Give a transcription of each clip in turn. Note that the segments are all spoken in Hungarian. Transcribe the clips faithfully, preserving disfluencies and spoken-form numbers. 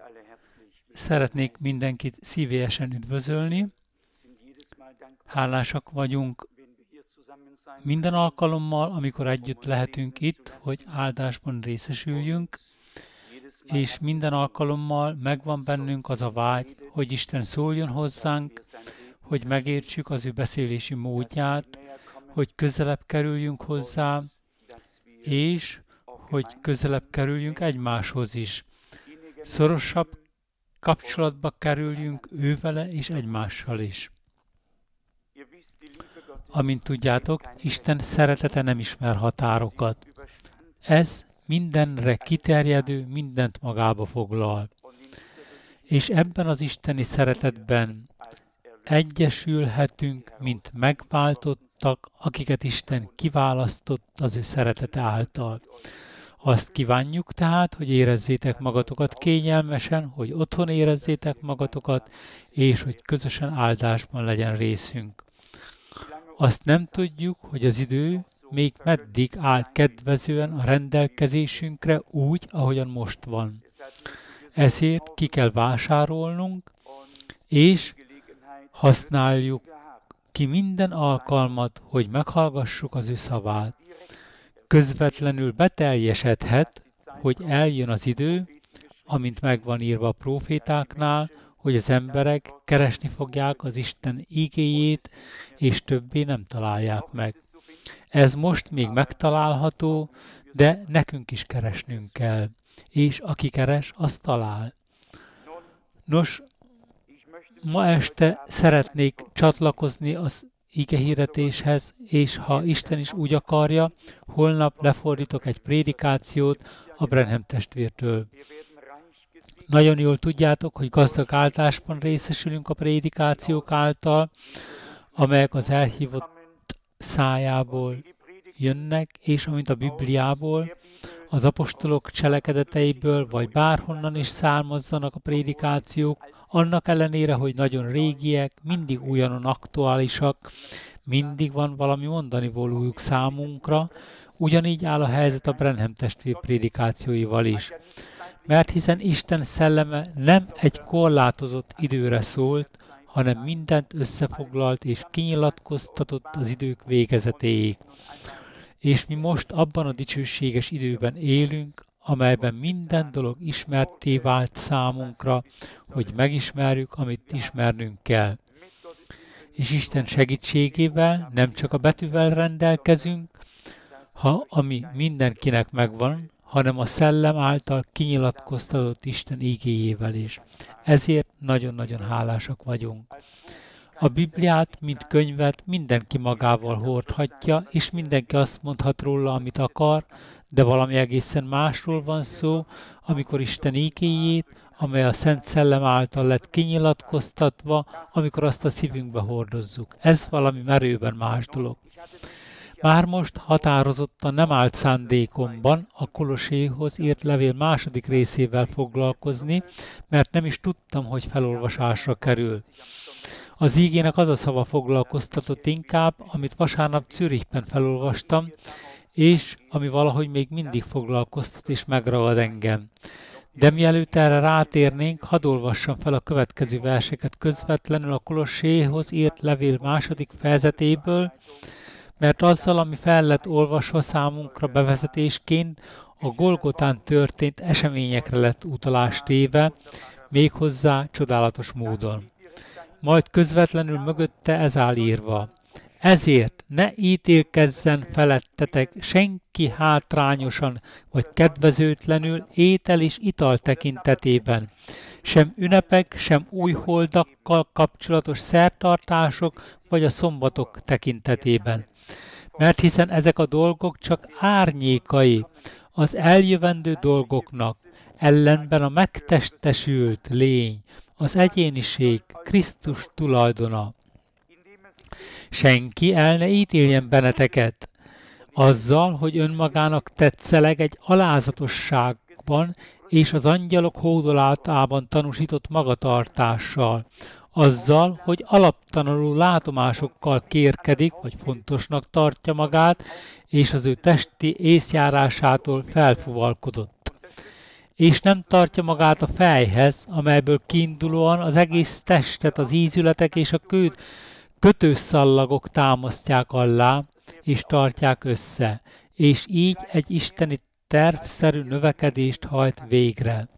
Szeretnék mindenkit szívélyesen üdvözölni. Hálásak vagyunk minden alkalommal, amikor együtt lehetünk itt, hogy áldásban részesüljünk, és minden alkalommal megvan bennünk az a vágy, hogy Isten szóljon hozzánk, hogy megértsük az ő beszélési módját, hogy közelebb kerüljünk hozzá, és hogy közelebb kerüljünk egymáshoz is. Szorosabb kapcsolatba kerüljünk ővele és egymással is. Amint tudjátok, Isten szeretete nem ismer határokat. Ez mindenre kiterjedő, mindent magába foglal. És ebben az isteni szeretetben egyesülhetünk, mint megváltottak, akiket Isten kiválasztott az ő szeretete által. Azt kívánjuk tehát, hogy érezzétek magatokat kényelmesen, hogy otthon érezzétek magatokat, és hogy közösen áldásban legyen részünk. Azt nem tudjuk, hogy az idő még meddig áll kedvezően a rendelkezésünkre úgy, ahogyan most van. Ezért ki kell vásárolnunk, és használjuk ki minden alkalmat, hogy meghallgassuk az ő szavát. Közvetlenül beteljesedhet, hogy eljön az idő, amint megvan írva a prófétáknál, hogy az emberek keresni fogják az Isten igéjét, és többé nem találják meg. Ez most még megtalálható, de nekünk is keresnünk kell, és aki keres, az talál. Nos, ma este szeretnék csatlakozni az igehirdetéshez, és ha Isten is úgy akarja, holnap lefordítok egy prédikációt a Branham testvértől. Nagyon jól tudjátok, hogy gazdag áldásban részesülünk a prédikációk által, amelyek az elhívott szájából jönnek, és amint a Bibliából, az apostolok cselekedeteiből, vagy bárhonnan is származzanak a prédikációk, annak ellenére, hogy nagyon régiek, mindig újonnan aktuálisak, mindig van valami mondani valójuk számunkra, ugyanígy áll a helyzet a Branham testvér prédikációival is. Mert hiszen Isten szelleme nem egy korlátozott időre szólt, hanem mindent összefoglalt és kinyilatkoztatott az idők végezetéig. És mi most abban a dicsőséges időben élünk, amelyben minden dolog ismertté vált számunkra, hogy megismerjük, amit ismernünk kell. És Isten segítségével nem csak a betűvel rendelkezünk, ha ami mindenkinek megvan, hanem a szellem által kinyilatkoztatott Isten igéjével is. Ezért nagyon-nagyon hálásak vagyunk. A Bibliát, mint könyvet mindenki magával hordhatja, és mindenki azt mondhat róla, amit akar, de valami egészen másról van szó, amikor Isten igéjét, amely a Szent Szellem által lett kinyilatkoztatva, amikor azt a szívünkbe hordozzuk. Ez valami merőben más dolog. Már most határozottan nem állt szándékomban a Kolosséhoz írt levél második részével foglalkozni, mert nem is tudtam, hogy felolvasásra kerül. Az ígének az a szava foglalkoztatott inkább, amit vasárnap Zürichben felolvastam, és ami valahogy még mindig foglalkoztat és megragad engem. De mielőtt erre rátérnénk, hadd olvassam fel a következő verseket közvetlenül a Kolosséhoz írt levél második fejezetéből, mert azzal, ami fel lett olvasva számunkra bevezetésként, a Golgotán történt eseményekre lett utalás téve, méghozzá csodálatos módon. Majd közvetlenül mögötte ez áll írva. Ezért ne ítélkezzen felettetek senki hátrányosan vagy kedvezőtlenül étel és ital tekintetében, sem ünnepek, sem új holdakkal kapcsolatos szertartások vagy a szombatok tekintetében. Mert hiszen ezek a dolgok csak árnyékai az eljövendő dolgoknak, ellenben a megtestesült lény, az egyéniség, Krisztus tulajdona. Senki el ne ítéljen benneteket azzal, hogy önmagának tetszeleg egy alázatosságban és az angyalok hódolatában tanúsított magatartással, azzal, hogy alaptalanul látomásokkal kérkedik, vagy fontosnak tartja magát, és az ő testi észjárásától felfuvalkodott. és nem tartja magát a fejhez, amelyből kiindulóan az egész testet az ízületek és a kő, kötőszallagok támasztják alá, és tartják össze, és így egy isteni tervszerű növekedést hajt végre.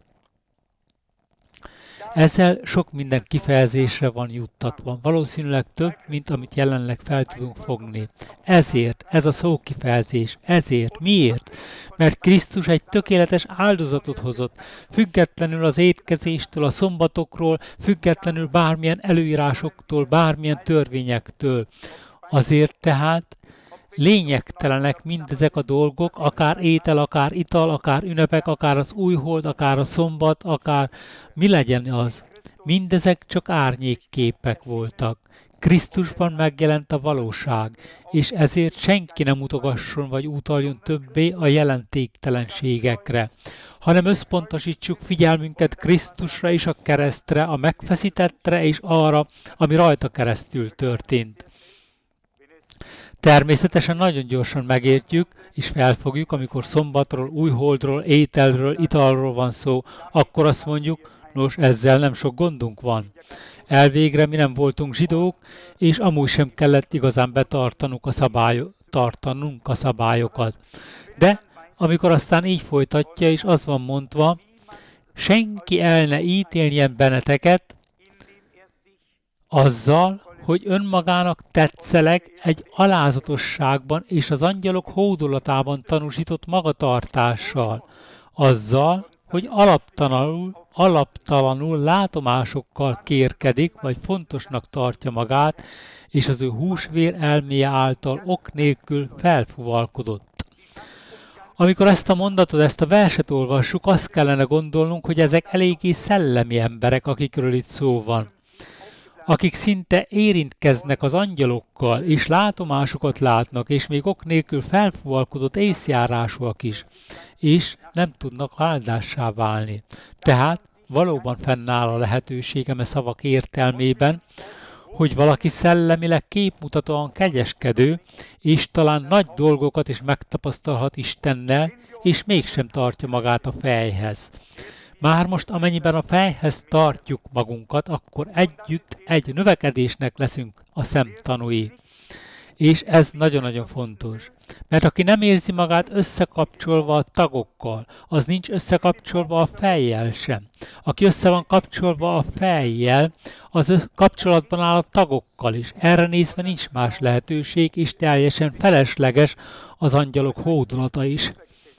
Ezzel sok minden kifejezésre van juttatva, valószínűleg több, mint amit jelenleg fel tudunk fogni. Ezért, ez a szókifejezés, ezért, miért? Mert Krisztus egy tökéletes áldozatot hozott, függetlenül az étkezéstől, a szombatokról, függetlenül bármilyen előírásoktól, bármilyen törvényektől. Azért tehát lényegtelenek mindezek a dolgok, akár étel, akár ital, akár ünnepek, akár az újhold, akár a szombat, akár mi legyen az. Mindezek csak árnyékképek voltak. Krisztusban megjelent a valóság, és ezért senki nem mutogasson vagy utaljon többé a jelentéktelenségekre, hanem összpontosítsuk figyelmünket Krisztusra és a keresztre, a megfeszítettre és arra, ami rajta keresztül történt. Természetesen nagyon gyorsan megértjük és felfogjuk, amikor szombatról, újholdról, ételről, italról van szó, akkor azt mondjuk, nos, ezzel nem sok gondunk van. Elvégre mi nem voltunk zsidók, és amúgy sem kellett igazán betartanunk a, szabály- tartanunk a szabályokat. De amikor aztán így folytatja, és az van mondva, senki el ne ítéljen benneteket azzal, hogy önmagának tetszeleg egy alázatosságban és az angyalok hódolatában tanúsított magatartással, azzal, hogy alaptalanul, alaptalanul látomásokkal kérkedik, vagy fontosnak tartja magát, és az ő húsvér elméje által ok nélkül felfuvalkodott. Amikor ezt a mondatot, ezt a verset olvassuk, azt kellene gondolnunk, hogy ezek eléggé szellemi emberek, akikről itt szó van, akik szinte érintkeznek az angyalokkal, és látomásokat látnak, és még ok nélkül felfuvalkodott észjárásúak is, és nem tudnak áldássá válni. Tehát valóban fennáll a lehetőségem e szavak értelmében, hogy valaki szellemileg képmutatóan kegyeskedő, és talán nagy dolgokat is megtapasztalhat Istennel, és mégsem tartja magát a fejhez. Már most amennyiben a fejhez tartjuk magunkat, akkor együtt egy növekedésnek leszünk a szemtanúi. És ez nagyon-nagyon fontos. Mert aki nem érzi magát összekapcsolva a tagokkal, az nincs összekapcsolva a fejjel sem. Aki össze van kapcsolva a fejjel, az kapcsolatban áll a tagokkal is. Erre nézve nincs más lehetőség, és teljesen felesleges az angyalok hódolata is.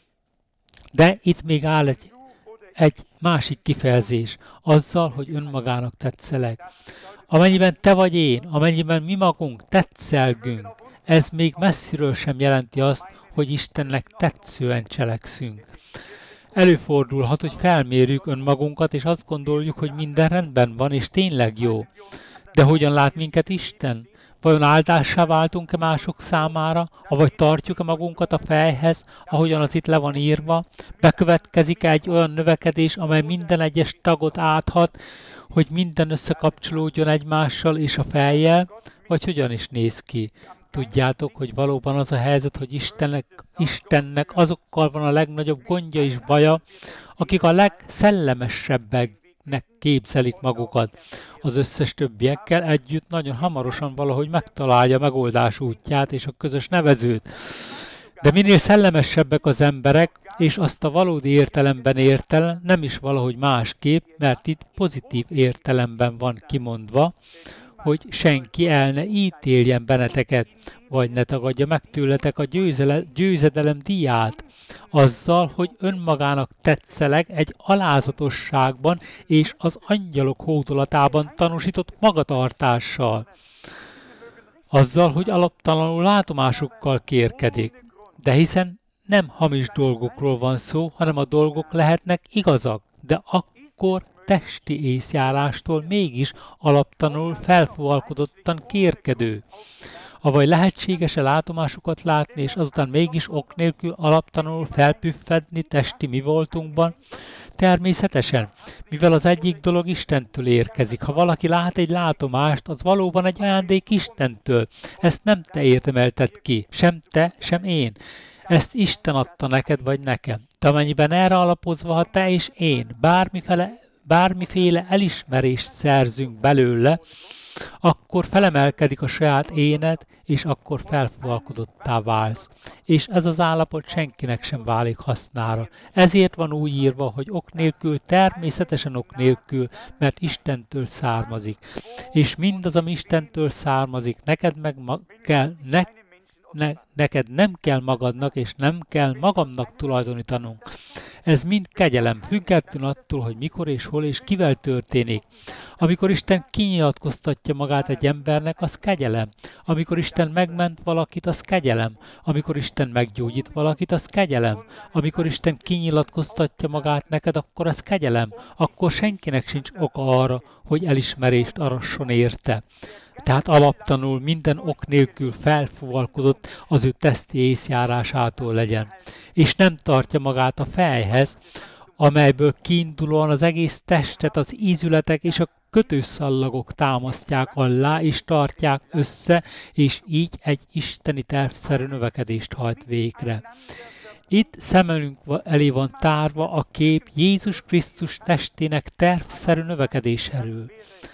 De itt még áll egy egy másik kifejezés, azzal, hogy önmagának tetszeleg. Amennyiben te vagy én, amennyiben mi magunk tetszelgünk, ez még messziről sem jelenti azt, hogy Istennek tetszően cselekszünk. Előfordulhat, hogy felmérjük önmagunkat, és azt gondoljuk, hogy minden rendben van, és tényleg jó. De hogyan lát minket Isten? Vajon áldássá váltunk-e mások számára, avagy tartjuk-e magunkat a fejhez, ahogyan az itt le van írva? Bekövetkezik-e egy olyan növekedés, amely minden egyes tagot áthat, hogy minden összekapcsolódjon egymással és a fejjel? Vagy hogyan is néz ki? Tudjátok, hogy valóban az a helyzet, hogy Istennek, Istennek azokkal van a legnagyobb gondja és baja, akik a legszellemesebbek nek képzelik magukat. Az összes többiekkel együtt nagyon hamarosan valahogy megtalálja a megoldás útját és a közös nevezőt. De minél szellemesebbek az emberek, és azt a valódi értelemben értel, nem is valahogy másképp, mert itt pozitív értelemben van kimondva, hogy senki el ne ítéljen benneteket, vagy ne tagadja meg tőletek a győzele, győzedelem díját, azzal, hogy önmagának tetszeleg egy alázatosságban és az angyalok hódolatában tanúsított magatartással, azzal, hogy alaptalanul látomásukkal kérkedik. De hiszen nem hamis dolgokról van szó, hanem a dolgok lehetnek igazak, de akkor testi észjárástól mégis alaptalanul felfuvalkodottan kérkedő. Avagy lehetséges-e látomásokat látni, és azután mégis ok nélkül alaptalanul felpüffedni testi mi voltunkban? Természetesen, mivel az egyik dolog Istentől érkezik. Ha valaki lát egy látomást, az valóban egy ajándék Istentől. Ezt nem te érdemelted ki, sem te, sem én. Ezt Isten adta neked vagy nekem. De amennyiben erre alapozva, ha te és én bármiféle, bármiféle elismerést szerzünk belőle, akkor felemelkedik a saját éned, és akkor felfogalkodottá válsz. És ez az állapot senkinek sem válik hasznára. Ezért van úgy írva, hogy ok nélkül, természetesen ok nélkül, mert Istentől származik. És mindaz, ami Istentől származik, neked meg ma- kell, ne, ne, neked nem kell magadnak, és nem kell magamnak tulajdonítanunk. Ez mind kegyelem, független attól, hogy mikor és hol és kivel történik. Amikor Isten kinyilatkoztatja magát egy embernek, az kegyelem. Amikor Isten megment valakit, az kegyelem. Amikor Isten meggyógyít valakit, az kegyelem. Amikor Isten kinyilatkoztatja magát neked, akkor az kegyelem. Akkor senkinek sincs oka arra, hogy elismerést arasson érte. Tehát alaptanul minden ok nélkül felfúvalkodott az ő teszti észjárásától legyen. És nem tartja magát a fejhez, amelyből kiindulóan az egész testet az ízületek és a kötőszallagok támasztják alá és tartják össze, és így egy isteni tervszerű növekedést hajt végre. Itt szemelünk elé van tárva a kép Jézus Krisztus testének tervszerű növekedéséről.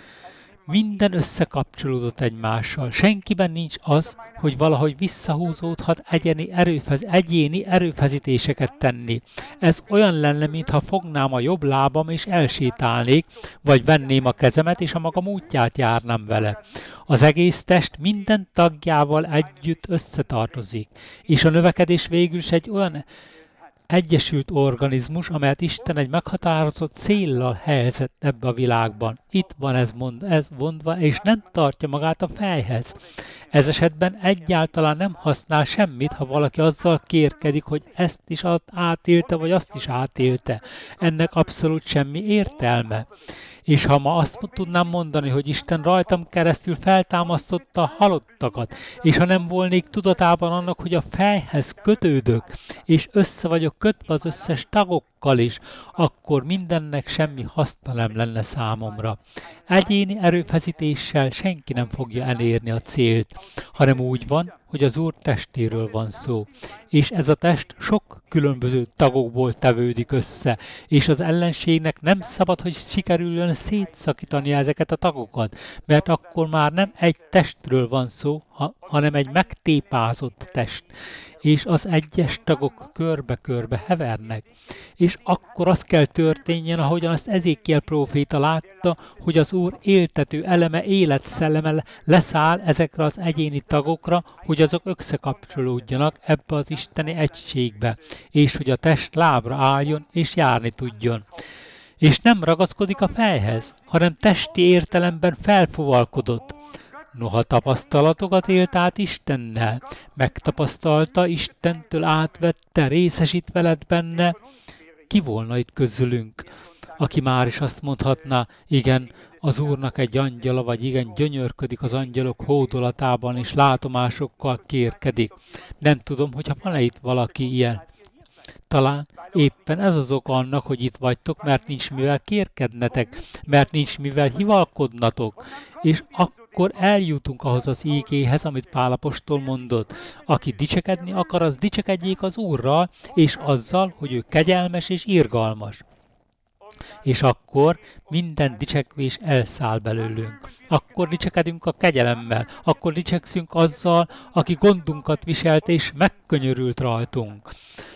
Minden összekapcsolódott egymással. Senkiben nincs az, hogy valahogy visszahúzódhat egyéni, erőfez, egyéni erőfeszítéseket tenni. Ez olyan lenne, mintha fognám a jobb lábam és elsétálnék, vagy venném a kezemet és a magam útját járnám vele. Az egész test minden tagjával együtt összetartozik, és a növekedés végül is egy olyan egyesült organizmus, amelyet Isten egy meghatározott céllal helyezett ebbe a világban. Itt van ez, mond, ez mondva, és nem tartja magát a fejhez. Ez esetben egyáltalán nem használ semmit, ha valaki azzal kérkedik, hogy ezt is átélte, vagy azt is átélte. Ennek abszolút semmi értelme. És ha ma azt tudnám mondani, hogy Isten rajtam keresztül feltámasztotta a halottakat, és ha nem volnék tudatában annak, hogy a fejhez kötődök, és össze vagyok kötve az összes tagokkal is, akkor mindennek semmi haszna nem lenne számomra. Egyéni erőfeszítéssel senki nem fogja elérni a célt, hanem úgy van, hogy az Úr testéről van szó. És ez a test sok különböző tagokból tevődik össze, és az ellenségnek nem szabad, hogy sikerüljön szétszakítani ezeket a tagokat, mert akkor már nem egy testről van szó, ha, hanem egy megtépázott test, és az egyes tagok körbe-körbe hevernek. És akkor az kell történjen, ahogyan azt Ezékiel próféta látta, hogy az Úr éltető eleme, életszelleme leszáll ezekre az egyéni tagokra, hogy azok összekapcsolódjanak ebbe az isteni egységbe, és hogy a test lábra álljon és járni tudjon. És nem ragaszkodik a fejhez, hanem testi értelemben felfuvalkodott. Noha tapasztalatokat élt át Istennel, megtapasztalta, Istentől átvette, részesítve lett benne, ki volna itt közülünk, aki már is azt mondhatná, igen, az Úrnak egy angyala, vagy igen, gyönyörködik az angyalok hódolatában, és látomásokkal kérkedik. Nem tudom, hogyha van-e itt valaki ilyen. Talán éppen ez az ok annak, hogy itt vagytok, mert nincs mivel kérkednetek, mert nincs mivel hivalkodnatok, és akkor eljutunk ahhoz az ígéhez, amit Pál apostol mondott. Aki dicsekedni akar, az dicsekedjék az Úrral, és azzal, hogy ő kegyelmes és irgalmas. És akkor minden dicsekvés elszáll belőlünk. Akkor dicsekedünk a kegyelemmel, akkor dicsekszünk azzal, aki gondunkat viselt és megkönyörült rajtunk.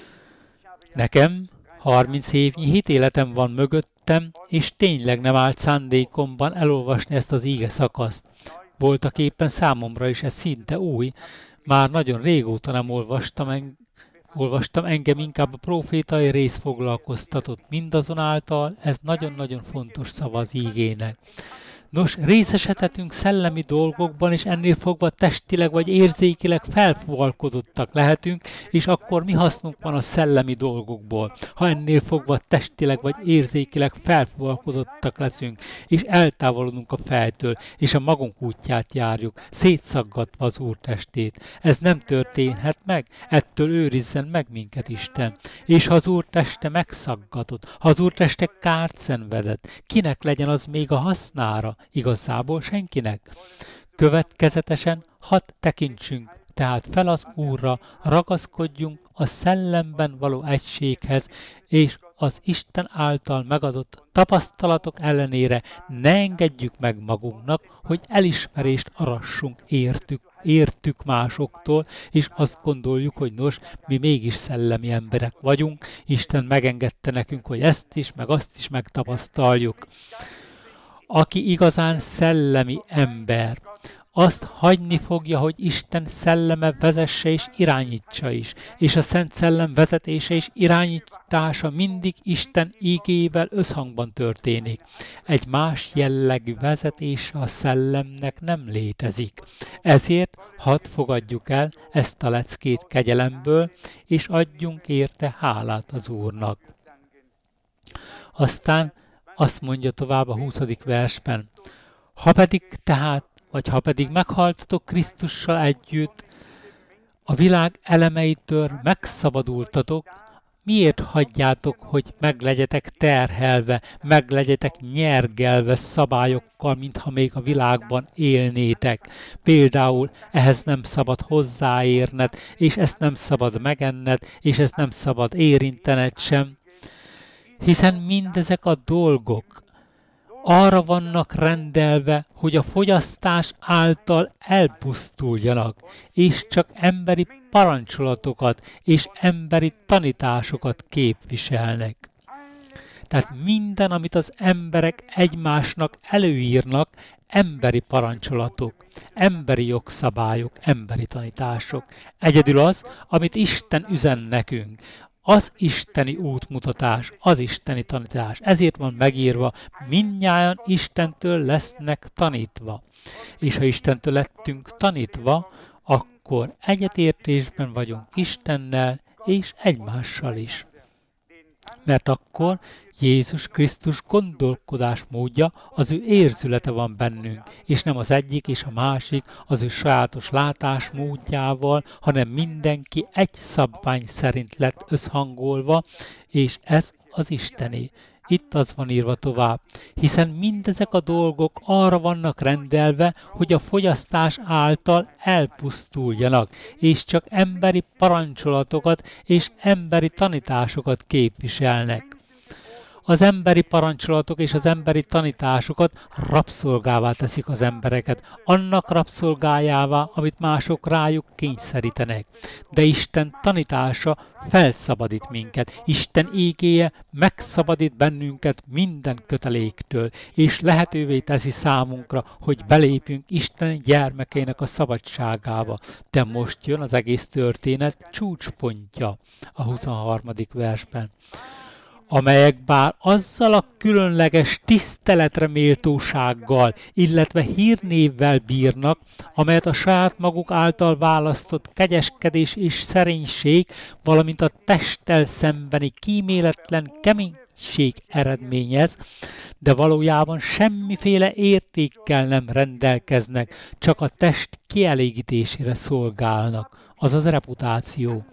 Nekem harminc évnyi hitéletem van mögöttem, és tényleg nem állt szándékomban elolvasni ezt az íge szakaszt. Voltak éppen számomra is ez szinte új, már nagyon régóta nem olvastam, en- olvastam engem inkább a profétai rész foglalkoztatott. Mindazonáltal ez nagyon-nagyon fontos szava az ígének. Nos, részesedhetünk szellemi dolgokban, és ennél fogva testileg vagy érzékileg felfuvalkodottak lehetünk, és akkor mi hasznunk van a szellemi dolgokból, ha ennél fogva testileg vagy érzékileg felfuvalkodottak leszünk, és eltávolodunk a fejtől, és a magunk útját járjuk, szétszaggatva az Úr testét. Ez nem történhet meg, ettől őrizzen meg minket Isten. És ha az Úr teste megszaggatott, ha az Úr teste kárt szenvedett, kinek legyen az még a hasznára? Igazából senkinek. Következetesen hadd tekintsünk tehát fel az Úrra, ragaszkodjunk a szellemben való egységhez, és az Isten által megadott tapasztalatok ellenére ne engedjük meg magunknak, hogy elismerést arassunk értük, értük másoktól, és azt gondoljuk, hogy nos, mi mégis szellemi emberek vagyunk, Isten megengedte nekünk, hogy ezt is, meg azt is megtapasztaljuk. Aki igazán szellemi ember, azt hagyni fogja, hogy Isten szelleme vezesse és irányítsa is, és a Szent Szellem vezetése és irányítása mindig Isten ígével összhangban történik. Egy más jellegű vezetése a szellemnek nem létezik. Ezért hadd fogadjuk el ezt a leckét kegyelemből, és adjunk érte hálát az Úrnak. Aztán azt mondja tovább a huszadik versben, ha pedig tehát vagy ha pedig meghaltatok Krisztussal együtt, a világ elemeitől megszabadultatok, miért hagyjátok, hogy meglegyetek terhelve, meglegyetek nyergelve szabályokkal, mintha még a világban élnétek. Például ehhez nem szabad hozzáérned, és ezt nem szabad megenned, és ezt nem szabad érintened sem. Hiszen mindezek a dolgok arra vannak rendelve, hogy a fogyasztás által elpusztuljanak, és csak emberi parancsolatokat és emberi tanításokat képviselnek. Tehát minden, amit az emberek egymásnak előírnak, emberi parancsolatok, emberi jogszabályok, emberi tanítások. Egyedül az, amit Isten üzen nekünk, az isteni útmutatás, az isteni tanítás. Ezért van megírva, mindnyájan Istentől lesznek tanítva. És ha Istentől lettünk tanítva, akkor egyetértésben vagyunk Istennel és egymással is. Mert akkor Jézus Krisztus gondolkodásmódja, az ő érzülete van bennünk, és nem az egyik és a másik az ő sajátos látásmódjával, hanem mindenki egy szabvány szerint lett összhangolva, és ez az Istené. Itt az van írva tovább, hiszen mindezek a dolgok arra vannak rendelve, hogy a fogyasztás által elpusztuljanak, és csak emberi parancsolatokat és emberi tanításokat képviselnek. Az emberi parancsolatok és az emberi tanításokat rabszolgává teszik az embereket, annak rabszolgájává, amit mások rájuk kényszerítenek. De Isten tanítása felszabadít minket, Isten ígéje megszabadít bennünket minden köteléktől, és lehetővé teszi számunkra, hogy belépjünk Isten gyermekeinek a szabadságába. De most jön az egész történet csúcspontja a huszonharmadik versben. Amelyek bár azzal a különleges tiszteletre méltósággal, illetve hírnévvel bírnak, amelyet a saját maguk által választott kegyeskedés és szerénység, valamint a testtel szembeni kíméletlen keménység eredményez, de valójában semmiféle értékkel nem rendelkeznek, csak a test kielégítésére szolgálnak, azaz reputáció.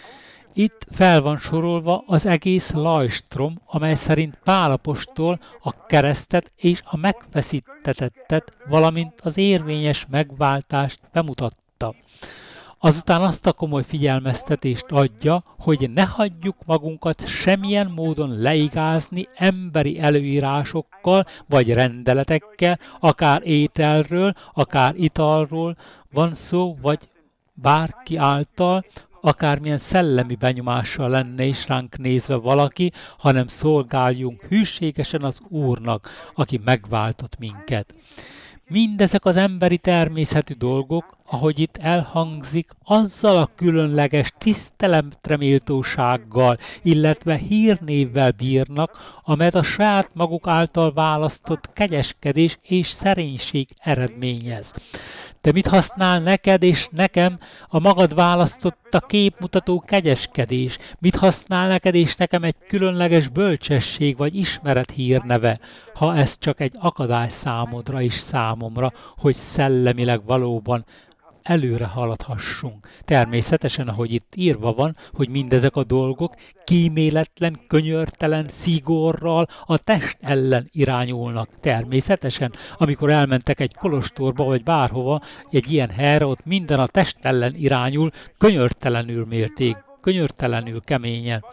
Itt fel van sorolva az egész lajstrom, amely szerint Pál apostol a keresztet és a megfeszítettet, valamint az érvényes megváltást bemutatta. Azután azt a komoly figyelmeztetést adja, hogy ne hagyjuk magunkat semmilyen módon leigázni emberi előírásokkal vagy rendeletekkel, akár ételről, akár italról van szó, vagy bárki által, akármilyen szellemi benyomással lenne is ránk nézve valaki, hanem szolgáljunk hűségesen az Úrnak, aki megváltott minket. Mindezek az emberi természetű dolgok, ahogy itt elhangzik, azzal a különleges tiszteletre méltósággal, illetve hírnévvel bírnak, amelyet a saját maguk által választott kegyeskedés és szerénység eredményez. De mit használ neked és nekem a magad választotta képmutató kegyeskedés? Mit használ neked és nekem egy különleges bölcsesség vagy ismeret hírneve, ha ez csak egy akadály számodra és számomra, hogy szellemileg valóban előre haladhassunk. Természetesen, ahogy itt írva van, hogy mindezek a dolgok kíméletlen, könyörtelen szigorral a test ellen irányulnak. Természetesen, amikor elmentek egy kolostorba, vagy bárhova, egy ilyen helyre, ott minden a test ellen irányul, könyörtelenül mérték, könyörtelenül keményen.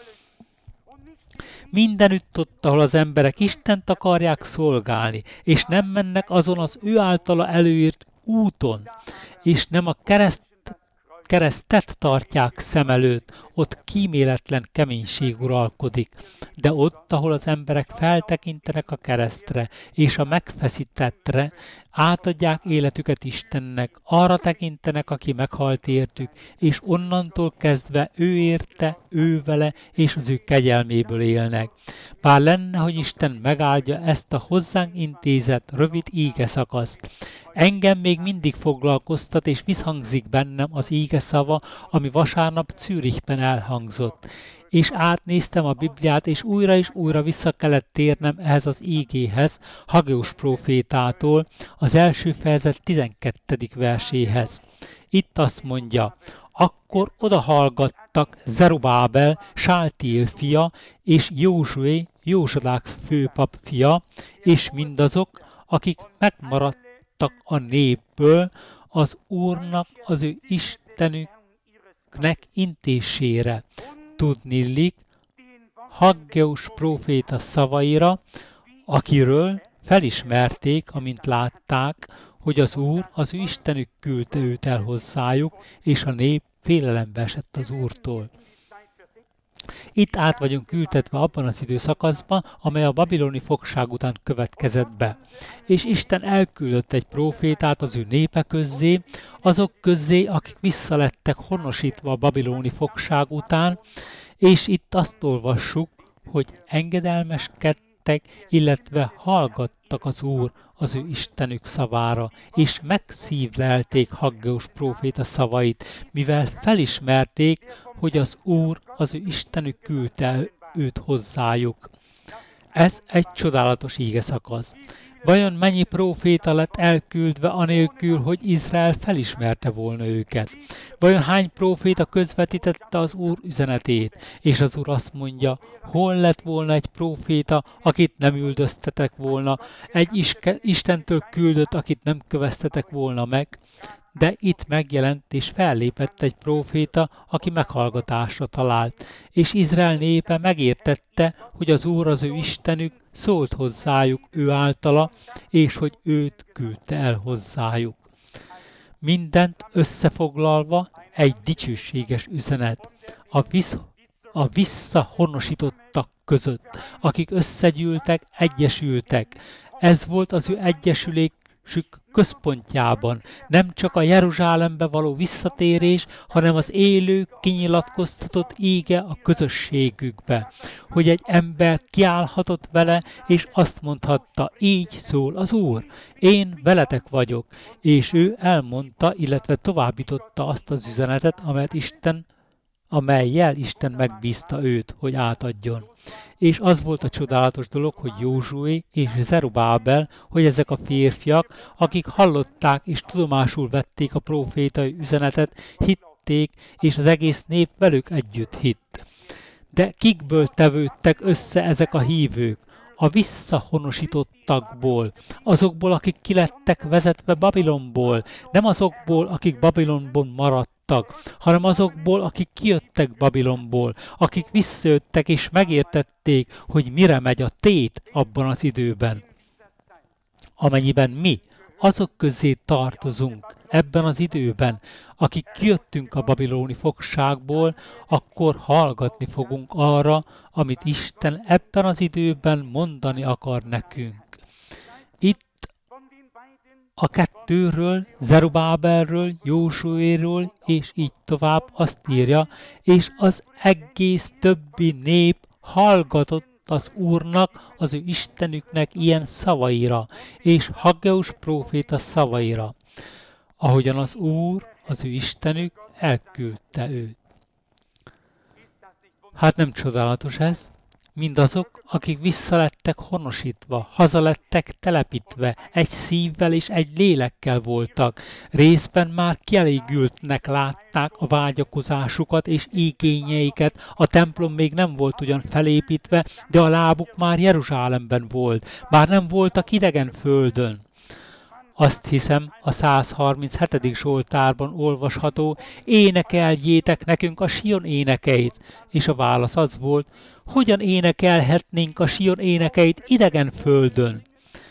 Mindenütt ott, ahol az emberek Istent akarják szolgálni, és nem mennek azon az ő általa előírt úton, és nem a kereszt, keresztet tartják szem előtt, ott kíméletlen keménység uralkodik. De ott, ahol az emberek feltekintenek a keresztre, és a megfeszítettre, átadják életüket Istennek, arra tekintenek, aki meghalt értük, és onnantól kezdve ő érte, ő vele, és az ő kegyelméből élnek. Bár lenne, hogy Isten megáldja ezt a hozzánk intézett rövid íge szakaszt. Engem még mindig foglalkoztat, és visszhangzik bennem az íge szava, ami vasárnap Zürichben elhangzott. És átnéztem a Bibliát, és újra és újra vissza kellett térnem ehhez az ígéhez, Haggeus prófétától, az első fejezet tizenkettedik verséhez. Itt azt mondja, akkor odahallgattak Zerubábel, Sáltiél fia, és Józsué, Józsadák főpap fia, és mindazok, akik megmaradtak a népből, az Úrnak, az ő Istenüknek intésére. Tudnillik Haggeus próféta szavaira, akiről felismerték, amint látták, hogy az Úr, az ő Istenük küldte őt el hozzájuk, és a nép félelembe esett az Úrtól. Itt át vagyunk ültetve abban az időszakaszban, amely a babiloni fogság után következett be. És Isten elküldött egy prófétát az ő népe közzé, azok közzé, akik visszalettek honosítva a babiloni fogság után, és itt azt olvassuk, hogy engedelmeskedtek, illetve hallgattak az Úr, az ő Istenük szavára, és megszívlelték Haggeus próféta szavait, mivel felismerték, hogy az Úr, az ő Istenük küldte el őt hozzájuk. Ez egy csodálatos ígeszakasz. Vajon mennyi próféta lett elküldve anélkül, hogy Izrael felismerte volna őket? Vajon hány próféta közvetítette az Úr üzenetét? És az Úr azt mondja, hol lett volna egy próféta, akit nem üldöztetek volna, egy iske, Istentől küldött, akit nem köveztetek volna meg? De itt megjelent és fellépett egy próféta, aki meghallgatásra talált, és Izrael népe megértette, hogy az Úr, az ő Istenük szólt hozzájuk ő általa, és hogy őt küldte el hozzájuk. Mindent összefoglalva egy dicsőséges üzenet. A, visz, a visszahonosítottak között, akik összegyűltek, egyesültek. Ez volt az ő egyesülék központjában, nem csak a Jeruzsálembe való visszatérés, hanem az élő, kinyilatkoztatott íge a közösségükbe, hogy egy ember kiállhatott vele, és azt mondhatta, így szól az Úr, én veletek vagyok, és ő elmondta, illetve továbbította azt az üzenetet, amelyet Isten, amellyel Isten megbízta őt, hogy átadjon. És az volt a csodálatos dolog, hogy Józsué és Zerubábel, hogy ezek a férfiak, akik hallották és tudomásul vették a prófétai üzenetet, hitték, és az egész nép velük együtt hitt. De kikből tevődtek össze ezek a hívők? A visszahonosítottakból, azokból, akik kilettek vezetve Babilonból, nem azokból, akik Babilonban maradtak, hanem azokból, akik kijöttek Babilonból, akik visszajöttek és megértették, hogy mire megy a tét abban az időben. Amennyiben mi azok közé tartozunk ebben az időben, akik kijöttünk a babiloni fogságból, akkor hallgatni fogunk arra, amit Isten ebben az időben mondani akar nekünk. Itt a kettőről, Zerubábelről, Józsuéről, és így tovább azt írja, és az egész többi nép hallgatott az Úrnak, az ő Istenüknek ilyen szavaira, és Haggeus próféta szavaira, ahogyan az Úr, az ő Istenük elküldte őt. Hát nem csodálatos ez? mindazok, akik visszalettek honosítva, hazalettek telepítve, egy szívvel és egy lélekkel voltak, részben már kielégültnek látták a vágyakozásukat és igényeiket, a templom még nem volt ugyan felépítve, de a lábuk már Jeruzsálemben volt, bár nem voltak idegen földön. Azt hiszem, a százharminchetedik Zsoltárban olvasható, énekeljétek nekünk a Sion énekeit, és a válasz az volt, hogyan énekelhetnénk a Sion énekeit idegen földön?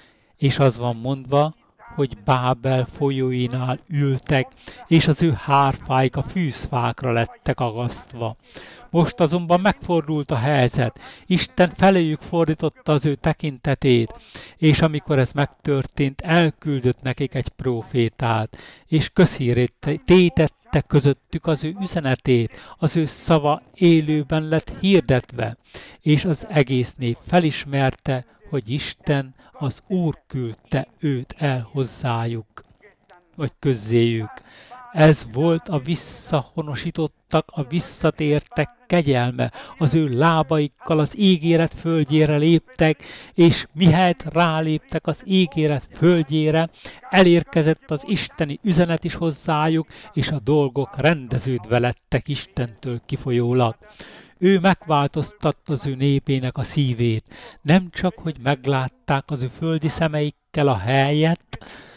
És az van mondva, hogy Bábel folyóinál ültek, és az ő hárfáik a fűzfákra lettek agasztva. Most azonban megfordult a helyzet, Isten feléjük fordította az ő tekintetét, és amikor ez megtörtént, elküldött nekik egy prófétát, és közhírét tétette közöttük az ő üzenetét, az ő szava élőben lett hirdetve, és az egész nép felismerte, hogy Isten, az Úr küldte őt el hozzájuk, vagy közzéjük. Ez volt a visszahonosítottak, a visszatértek kegyelme, az ő lábaikkal az ígéret földjére léptek, és mihelyt ráléptek az ígéret földjére, elérkezett az isteni üzenet is hozzájuk, és a dolgok rendeződve lettek Istentől kifolyólag. Ő megváltoztatta az ő népének a szívét, nem csak, hogy meglátták az ő földi szemeikkel a helyet,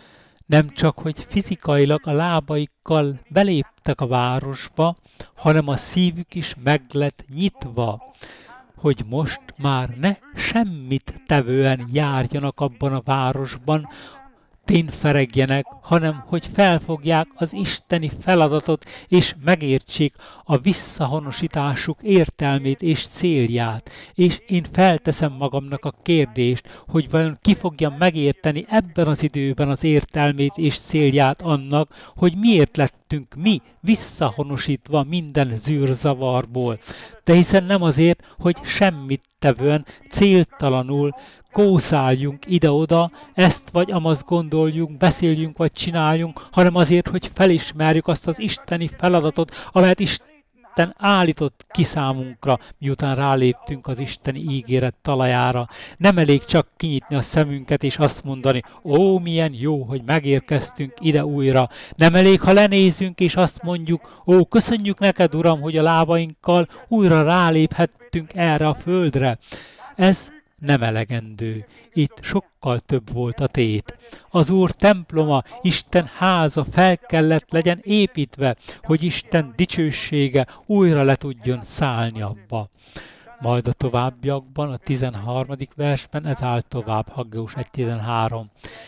nem csak, hogy fizikailag a lábaikkal beléptek a városba, hanem a szívük is meg lett nyitva, hogy most már ne semmit tevően járjanak abban a városban, tényferegjenek, hanem hogy felfogják az isteni feladatot, és megértsék a visszahonosításuk értelmét és célját. És én felteszem magamnak a kérdést, hogy vajon ki fogja megérteni ebben az időben az értelmét és célját annak, hogy miért lettünk mi visszahonosítva minden zűrzavarból. De hiszen nem azért, hogy semmit tevően, céltalanul kószáljunk ide-oda, ezt vagy amazt gondoljunk, beszéljünk vagy csináljunk, hanem azért, hogy felismerjük azt az isteni feladatot, amelyet Isten állított ki számunkra, miután ráléptünk az isteni ígéret talajára. Nem elég csak kinyitni a szemünket és azt mondani, ó, milyen jó, hogy megérkeztünk ide újra. Nem elég, ha lenézünk és azt mondjuk, ó, köszönjük neked, Uram, hogy a lábainkkal újra ráléphettünk erre a földre. Ez nem elegendő. Itt sokkal több volt a tét. Az Úr temploma, Isten háza fel kellett legyen építve, hogy Isten dicsősége újra le tudjon szállni abba. Majd a továbbiakban, a tizenharmadik versben ez áll tovább, Haggeus egy tizenhárom.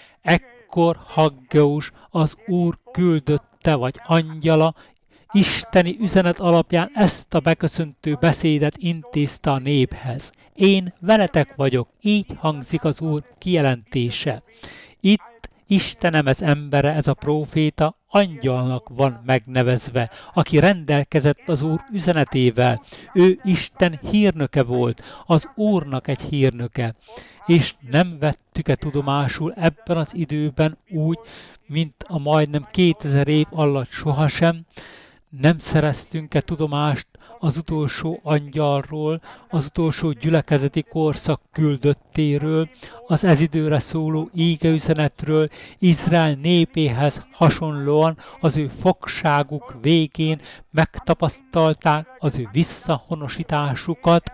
Ekkor Haggeus az Úr küldötte vagy angyala, isteni üzenet alapján ezt a beköszöntő beszédet intézte a néphez. Én veletek vagyok, így hangzik az Úr kijelentése. Itt Istenem ez embere, ez a próféta, angyalnak van megnevezve, aki rendelkezett az Úr üzenetével. Ő Isten hírnöke volt, az Úrnak egy hírnöke. És nem vettük-e tudomásul ebben az időben úgy, mint a majdnem kétezer év alatt sohasem, nem szereztünk-e tudomást az utolsó angyalról, az utolsó gyülekezeti korszak küldöttéről, az ez időre szóló ígeüzenetről, Izrael népéhez hasonlóan az ő fogságuk végén megtapasztalták az ő visszahonosításukat,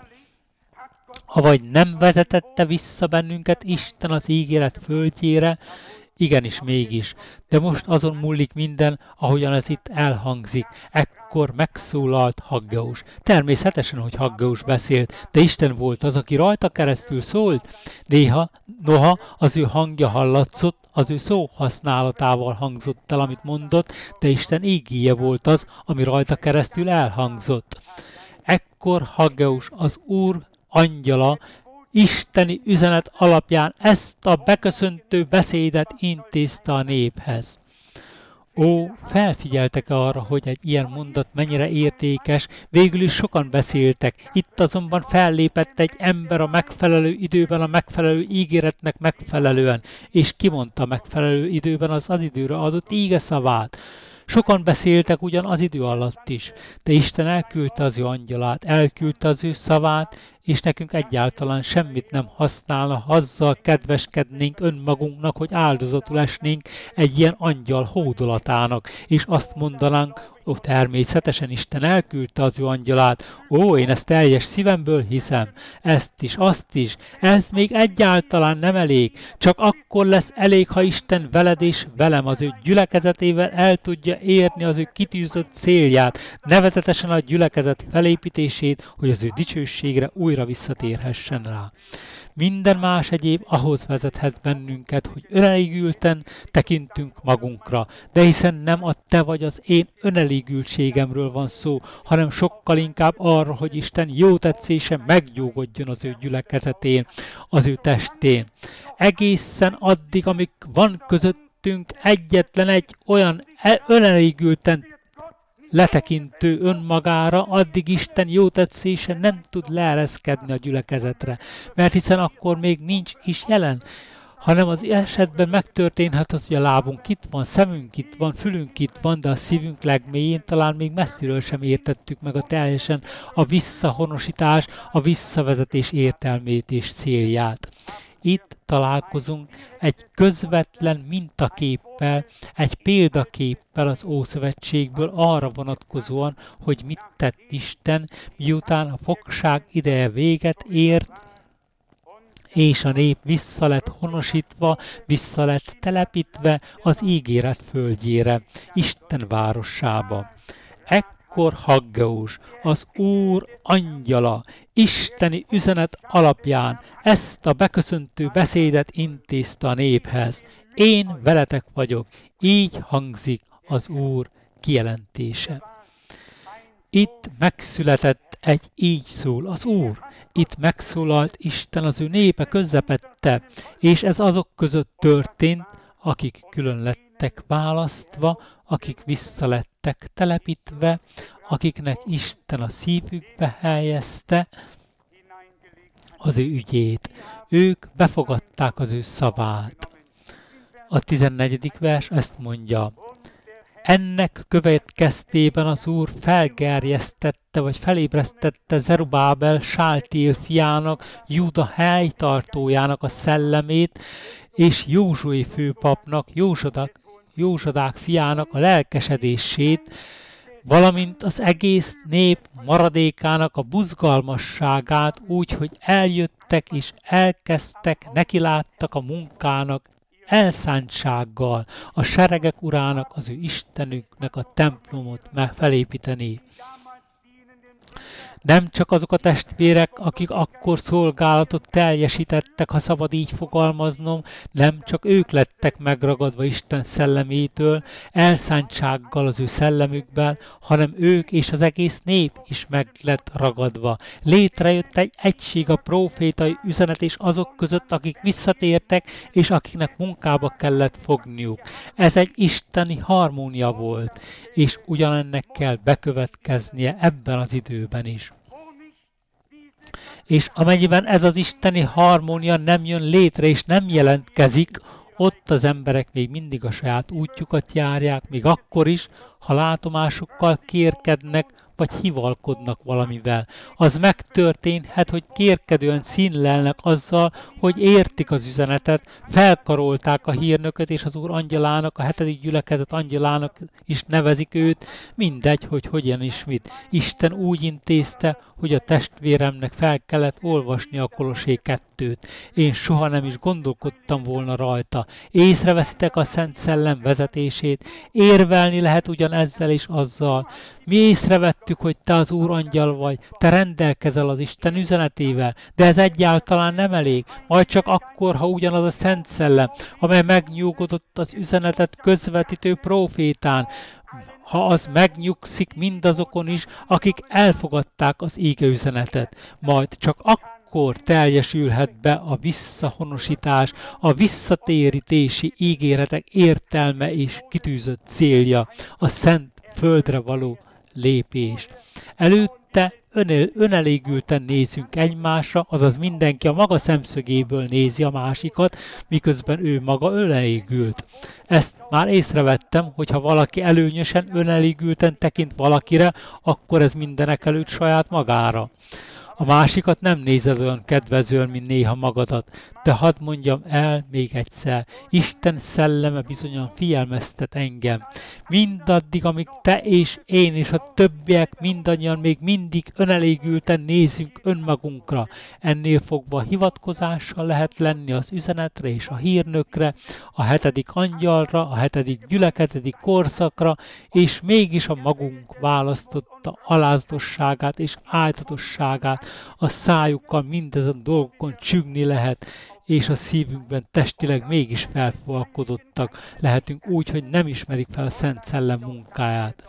avagy nem vezetette vissza bennünket Isten az ígéret földjére, igenis mégis, de most azon múlik minden, ahogyan ez itt elhangzik. Ekkor megszólalt Haggeus. Természetesen, hogy Haggeus beszélt, de Isten volt az, aki rajta keresztül szólt. Néha, noha az ő hangja hallatszott, az ő szó használatával hangzott el, amit mondott, de Isten ígéje volt az, ami rajta keresztül elhangzott. Ekkor Haggeus, az Úr angyala, isteni üzenet alapján ezt a beköszöntő beszédet intézte a néphez. Ó, felfigyeltek arra, hogy egy ilyen mondat mennyire értékes, végül is sokan beszéltek, itt azonban fellépett egy ember a megfelelő időben a megfelelő ígéretnek megfelelően, és kimondta megfelelő időben az az időre adott ígeszavát. Sokan beszéltek ugyan az idő alatt is, de Isten elküldte az ő angyalát, elküldte az ő szavát, és nekünk egyáltalán semmit nem használna, azzal kedveskednénk önmagunknak, hogy áldozatul esnénk egy ilyen angyal hódolatának, és azt mondanánk, ó, természetesen Isten elküldte az ő angyalát, ó, én ezt teljes szívemből hiszem, ezt is, azt is, ez még egyáltalán nem elég, csak akkor lesz elég, ha Isten veled és velem az ő gyülekezetével el tudja érni az ő kitűzött célját, nevezetesen a gyülekezet felépítését, hogy az ő dicsőségre újra visszatérhessen rá. Minden más egyéb ahhoz vezethet bennünket, hogy önelégülten tekintünk magunkra, de hiszen nem a te vagy az én önelégültségemről van szó, hanem sokkal inkább arra, hogy Isten jó tetszése megnyugodjon az ő gyülekezetén, az ő testén. Egészen addig, amíg van közöttünk egyetlen egy olyan önelégülten letekintő önmagára, addig Isten jó tetszése nem tud leereszkedni a gyülekezetre, mert hiszen akkor még nincs is jelen, hanem az esetben megtörténhet, hogy a lábunk itt van, szemünk itt van, fülünk itt van, de a szívünk legmélyén talán még messziről sem értettük meg a teljesen a visszahonosítás, a visszavezetés értelmét és célját. Itt találkozunk egy közvetlen mintaképpel, egy példaképpel az Ószövetségből arra vonatkozóan, hogy mit tett Isten, miután a fogság ideje véget ért, és a nép vissza lett honosítva, vissza lett telepítve az ígéret földjére, Isten városába. Ekkor Haggeus, az Úr angyala, isteni üzenet alapján ezt a beköszöntő beszédet intézte a néphez. Én veletek vagyok, így hangzik az Úr kijelentése. Itt megszületett egy így szól az Úr. Itt megszólalt Isten az ő népe közepette, és ez azok között történt, akik külön lettek választva, akik vissza lettek telepítve, akiknek Isten a szívükbe helyezte az ő ügyét. Ők befogadták az ő szavát. A tizennegyedik vers ezt mondja. Ennek következtében az Úr felgerjesztette, vagy felébresztette Zerubábel Sáltiel fiának, Júda helytartójának a szellemét, és Józsué főpapnak, Józsadák, Józsadák fiának a lelkesedését, valamint az egész nép maradékának a buzgalmasságát úgy, hogy eljöttek és elkezdtek, nekiláttak a munkának, elszántsággal a seregek urának, az ő Istenüknek a templomot felépíteni. Nem csak azok a testvérek, akik akkor szolgálatot teljesítettek, ha szabad így fogalmaznom, nem csak ők lettek megragadva Isten szellemétől, elszántsággal az ő szellemükben, hanem ők és az egész nép is meg lett ragadva. Létrejött egy egység a prófétai üzenet és azok között, akik visszatértek, és akiknek munkába kellett fogniuk. Ez egy isteni harmónia volt, és ugyanennek kell bekövetkeznie ebben az időben is. És amennyiben ez az isteni harmónia nem jön létre és nem jelentkezik, ott az emberek még mindig a saját útjukat járják, még akkor is, ha látomásukkal kérkednek, vagy hivalkodnak valamivel. Az megtörténhet, hogy kérkedően színlelnek azzal, hogy értik az üzenetet, felkarolták a hírnököt, és az Úr angyalának, a hetedik gyülekezet angyalának is nevezik őt, mindegy, hogy hogyan is mit. Isten úgy intézte, hogy a testvéremnek fel kellett olvasni a Kolossé kettőt. Én soha nem is gondolkodtam volna rajta. Észreveszitek a Szent Szellem vezetését, érvelni lehet ugyan ezzel és azzal. Mi észrevettük, hogy te az Úr angyal vagy, te rendelkezel az Isten üzenetével, de ez egyáltalán nem elég, majd csak akkor, ha ugyanaz a Szent Szellem, amely megnyugodott az üzenetet közvetítő prófétán, ha az megnyugszik mindazokon is, akik elfogadták az íge üzenetet, majd csak akkor teljesülhet be a visszahonosítás, a visszatérítési ígéretek értelme és kitűzött célja, a szent földre való lépés. Előtte önel, önelégülten nézünk egymásra, azaz mindenki a maga szemszögéből nézi a másikat, miközben ő maga önelégült. Ezt már észrevettem, hogy ha valaki előnyösen, önelégülten tekint valakire, akkor ez mindenek előtt saját magára. A másikat nem nézed olyan kedvezően, mint néha magadat, de hadd mondjam el még egyszer, Isten szelleme bizonyan figyelmeztet engem. Mindaddig, amíg te és én és a többiek mindannyian még mindig önelégülten nézünk önmagunkra. Ennél fogva hivatkozással lehet lenni az üzenetre és a hírnökre, a hetedik angyalra, a hetedik gyülekezetik korszakra, és mégis a magunk választotta alázatosságát és áltatosságát a szájukkal mindezen dolgokon csüggni lehet, és a szívünkben testileg mégis felfogalkodottak lehetünk úgy, hogy nem ismerik fel a Szent Szellem munkáját.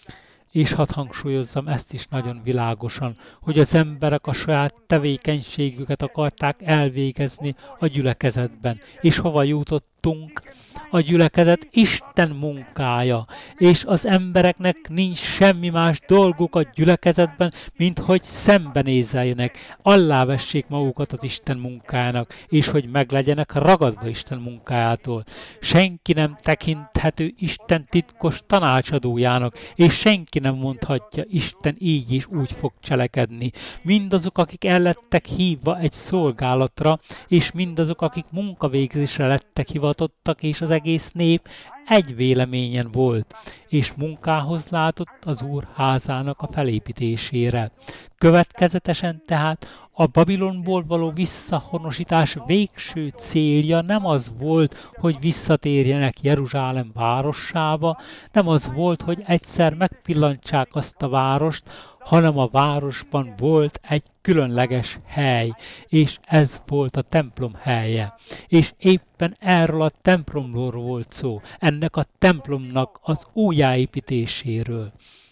És hadd hangsúlyozzam ezt is nagyon világosan, hogy az emberek a saját tevékenységüket akarták elvégezni a gyülekezetben. És hova jutottunk? A gyülekezet Isten munkája, és az embereknek nincs semmi más dolguk a gyülekezetben, mint hogy szembenézzenek, allávessék magukat az Isten munkájának, és hogy meglegyenek ragadva Isten munkájától. Senki nem tekinthető Isten titkos tanácsadójának, és senki nem mondhatja, Isten így és úgy fog cselekedni. Mindazok, akik el lettek hívva egy szolgálatra, és mindazok, akik munkavégzésre lettek hivatottak, és az egész nép egy véleményen volt, és munkához látott az Úr házának a felépítésére. Következetesen tehát a Babilonból való visszahonosítás végső célja nem az volt, hogy visszatérjenek Jeruzsálem városába, nem az volt, hogy egyszer megpillantsák azt a várost, hanem a városban volt egy különleges hely, és ez volt a templom helye. És éppen erről a templomról volt szó, ennek a templomnak az újjáépítéséről.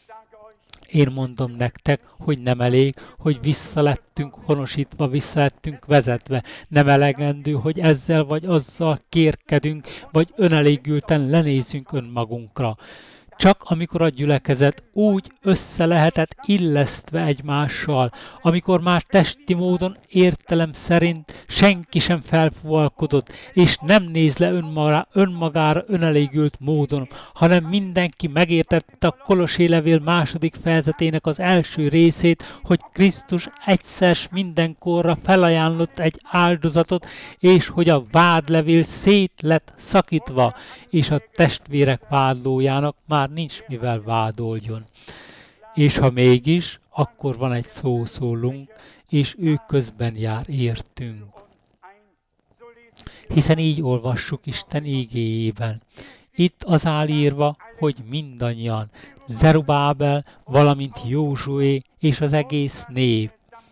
Én mondom nektek, hogy nem elég, hogy visszalettünk honosítva, visszalettünk vezetve. Nem elegendő, hogy ezzel vagy azzal kérkedünk, vagy önelégülten lenézünk önmagunkra. Csak amikor a gyülekezet úgy össze lehetett illesztve egymással, amikor már testi módon értelem szerint senki sem felfúvalkodott, és nem néz le önmagára, önmagára önelégült módon, hanem mindenki megértette a Kolossé levél második fejezetének az első részét, hogy Krisztus egyszer mindenkorra felajánlott egy áldozatot, és hogy a vádlevél szét lett szakítva, és a testvérek vádlójának már nincs mivel vádoljon. És ha mégis, akkor van egy szószólunk, és ő közben jár értünk. Hiszen így olvassuk Isten ígéjében. Itt az áll írva, hogy mindannyian, Zerubábel, valamint Józsué és az egész nép.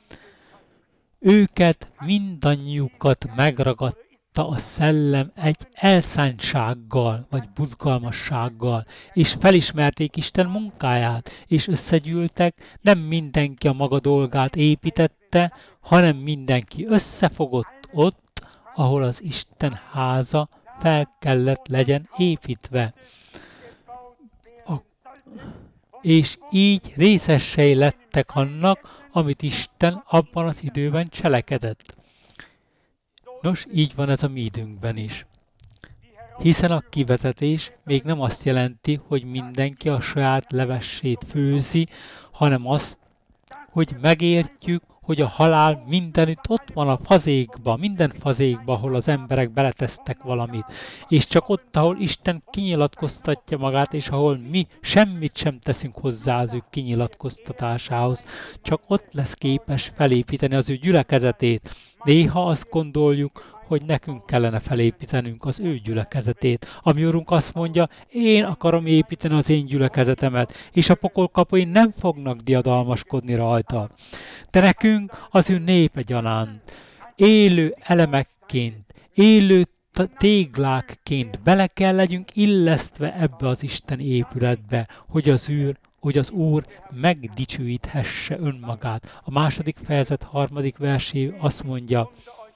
Őket, mindannyiukat megragadt a szellem egy elszántsággal, vagy buzgalmassággal, és felismerték Isten munkáját, és összegyűltek, nem mindenki a maga dolgát építette, hanem mindenki összefogott ott, ahol az Isten háza fel kellett legyen építve. A... És így részessei lettek annak, amit Isten abban az időben cselekedett. Nos, így van ez a mi időnkben is. Hiszen a kivezetés még nem azt jelenti, hogy mindenki a saját levessét főzi, hanem azt, hogy megértjük, hogy a halál mindenütt ott van a fazékba, minden fazékba, ahol az emberek beletesztek valamit. És csak ott, ahol Isten kinyilatkoztatja magát, és ahol mi semmit sem teszünk hozzá az ő kinyilatkoztatásához, csak ott lesz képes felépíteni az ő gyülekezetét. Néha azt gondoljuk, hogy nekünk kellene felépítenünk az ő gyülekezetét. Ami Urunk azt mondja, én akarom építeni az én gyülekezetemet, és a pokol kapuin nem fognak diadalmaskodni rajta. De nekünk az ő népe gyanánt, élő elemekként, élő téglákként bele kell legyünk illesztve ebbe az Isten épületbe, hogy az űr, hogy az Úr megdicsőíthesse önmagát. A második fejezet harmadik versé azt mondja,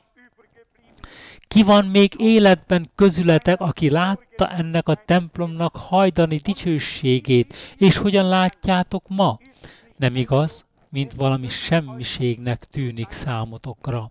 ki van még életben közületek, aki látta ennek a templomnak hajdani dicsőségét, és hogyan látjátok ma? Nem igaz? mint valami semmiségnek tűnik számotokra.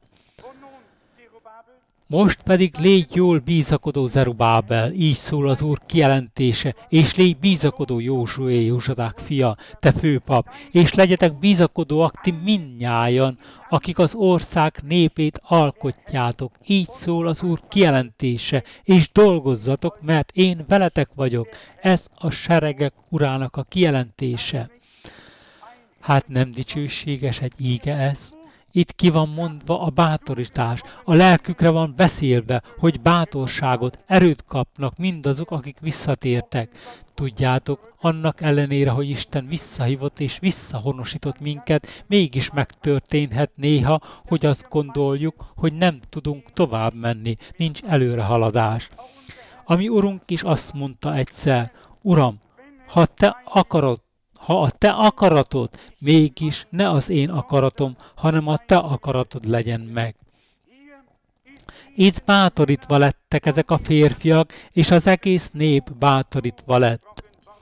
Most pedig légy jól bízakodó Zerubábel, így szól az Úr kijelentése, és légy bízakodó Józsué, Józsadák fia, te főpap, és legyetek bízakodóak ti mindnyájan, akik az ország népét alkotjátok, így szól az Úr kijelentése, és dolgozzatok, mert én veletek vagyok, ez a seregek urának a kijelentése. Hát nem dicsőséges egy íge ez? Itt ki van mondva a bátorítás, a lelkükre van beszélve, hogy bátorságot, erőt kapnak mindazok, akik visszatértek. Tudjátok, annak ellenére, hogy Isten visszahívott és visszahonosított minket, mégis megtörténhet néha, hogy azt gondoljuk, hogy nem tudunk tovább menni, nincs előrehaladás. A mi Urunk is azt mondta egyszer, Uram, ha te akarod, ha a te akaratod, mégis ne az én akaratom, hanem a te akaratod legyen meg. Itt bátorítva lettek ezek a férfiak, és az egész nép bátorítva lett.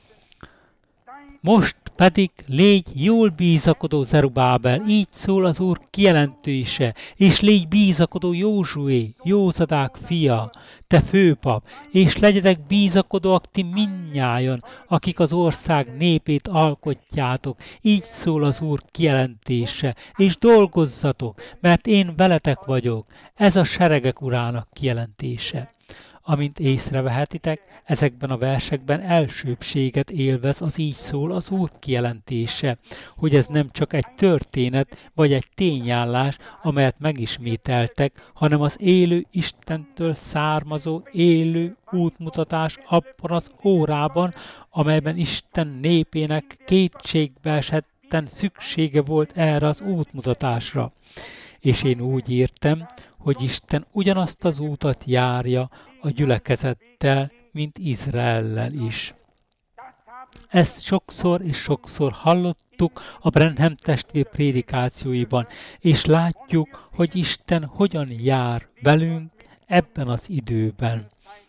Most pedig légy jól bízakodó Zerubábel, így szól az Úr kijelentőse, és légy bízakodó Józsué, Józadák fia, te főpap, és legyetek bízakodóak ti mindnyájan, akik az ország népét alkotjátok, így szól az Úr kijelentése, és dolgozzatok, mert én veletek vagyok, ez a seregek urának kijelentése. Amint észrevehetitek, ezekben a versekben elsőbbséget élvez az így szól az Úr kijelentése, hogy ez nem csak egy történet vagy egy tényállás, amelyet megismételtek, hanem az élő Istentől származó élő útmutatás abban az órában, amelyben Isten népének kétségbeesetten szüksége volt erre az útmutatásra. És én úgy értem, hogy Isten ugyanazt az útat járja a gyülekezettel, mint Izraellel is. Ezt sokszor és sokszor hallottuk a Branham testvér prédikációiban, és látjuk, hogy Isten hogyan jár velünk ebben az időben.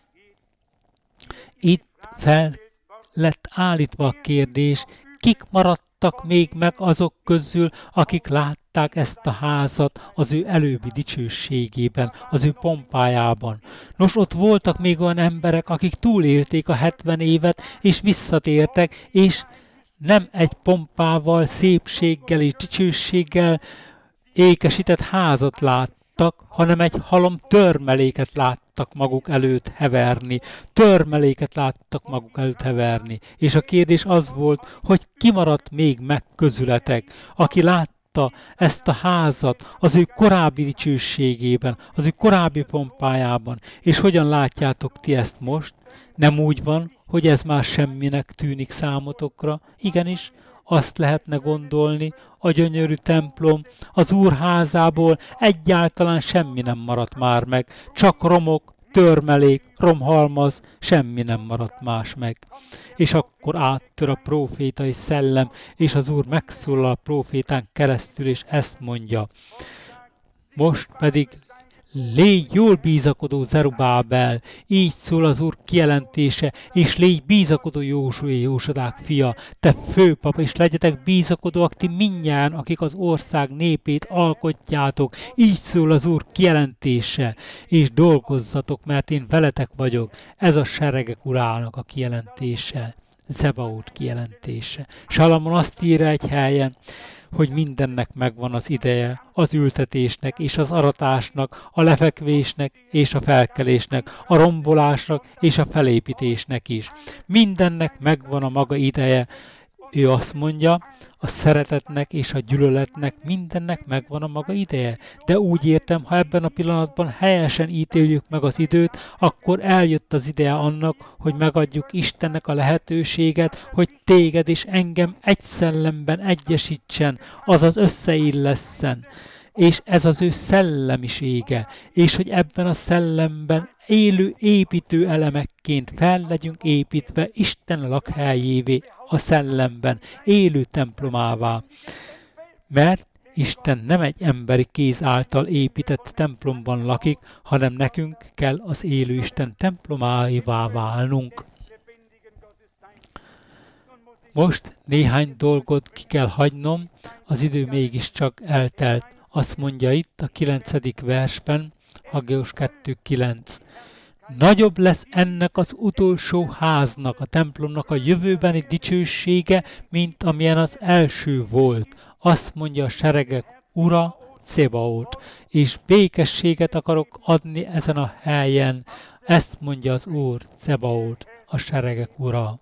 Itt fel lett állítva a kérdés, kik maradtak még meg azok közül, akik látták ezt a házat az ő előbbi dicsőségében, az ő pompájában. Nos, ott voltak még olyan emberek, akik túlélték a hetven évet, és visszatértek, és nem egy pompával, szépséggel és dicsőséggel ékesített házat láttak, hanem egy halom törmeléket láttak maguk előtt heverni. Törmeléket láttak maguk előtt heverni. És a kérdés az volt, hogy ki maradt még meg közületek, aki látta ezt a házat az ő korábbi dicsőségében, az ő korábbi pompájában. És hogyan látjátok ti ezt most? Nem úgy van, hogy ez már semminek tűnik számotokra? Igenis, azt lehetne gondolni, a gyönyörű templom, az Úrházából egyáltalán semmi nem maradt már meg, csak romok, törmelék, romhalmaz, semmi nem maradt más meg. És akkor áttör a prófétai szellem, és az Úr megszólal a prófétán keresztül, és ezt mondja. Most pedig légy jól bízakodó Zerubábel, így szól az Úr kijelentése, és légy bízakodó Józsué, Józsadák fia, te főpap, és legyetek bízakodóak ti mindnyájan, akik az ország népét alkotjátok, így szól az Úr kijelentése, és dolgozzatok, mert én veletek vagyok, ez a seregek urának a kijelentése, Zebaót kijelentése. Salamon azt írja egy helyen, hogy mindennek megvan az ideje, az ültetésnek és az aratásnak, a lefekvésnek és a felkelésnek, a rombolásnak és a felépítésnek is. Mindennek megvan a maga ideje. Ő azt mondja, a szeretetnek és a gyűlöletnek mindennek megvan a maga ideje. De úgy értem, ha ebben a pillanatban helyesen ítéljük meg az időt, akkor eljött az ideje annak, hogy megadjuk Istennek a lehetőséget, hogy téged és engem egy szellemben egyesítsen, azaz összeillesszen. És ez az ő szellemisége, és hogy ebben a szellemben élő építő elemekként fel legyünk építve Isten lakhelyévé a szellemben, élő templomává. Mert Isten nem egy emberi kéz által épített templomban lakik, hanem nekünk kell az élő Isten templomáivá válnunk. Most néhány dolgot ki kell hagynom, az idő mégiscsak eltelt. Azt mondja itt a kilencedik versben, Haggaius kettő kilenc. Nagyobb lesz ennek az utolsó háznak, a templomnak a jövőbeni dicsősége, mint amilyen az első volt. Azt mondja a seregek ura, Cebaót, és békességet akarok adni ezen a helyen. Ezt mondja az Úr, Cebaót, a seregek ura.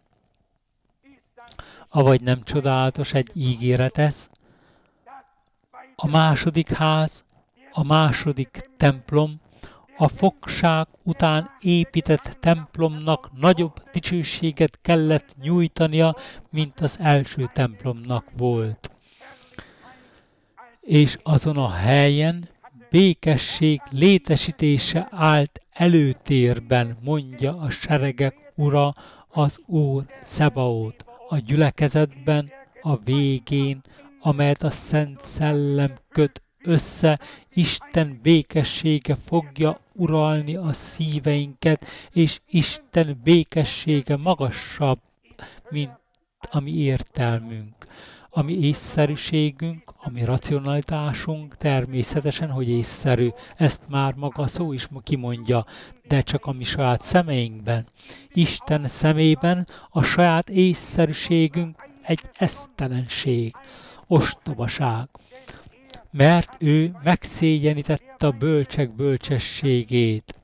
Avagy nem csodálatos egy ígéret ez? A második ház, a második templom, a fogság után épített templomnak nagyobb dicsőséget kellett nyújtania, mint az első templomnak volt. És azon a helyen békesség létesítése állt előtérben, mondja a seregek ura, az Úr Cebaót, a gyülekezetben, a végén, amelyet a Szent Szellem köt össze, Isten békessége fogja uralni a szíveinket, és Isten békessége magasabb, mint a mi értelmünk. A mi észszerűségünk, a mi racionalitásunk természetesen, hogy észszerű. Ezt már maga a szó is kimondja, de csak a mi saját szemeinkben. Isten szemében a saját észszerűségünk egy esztelenség, ostobaság. Mert ő megszégyenítette a bölcsek bölcsességét.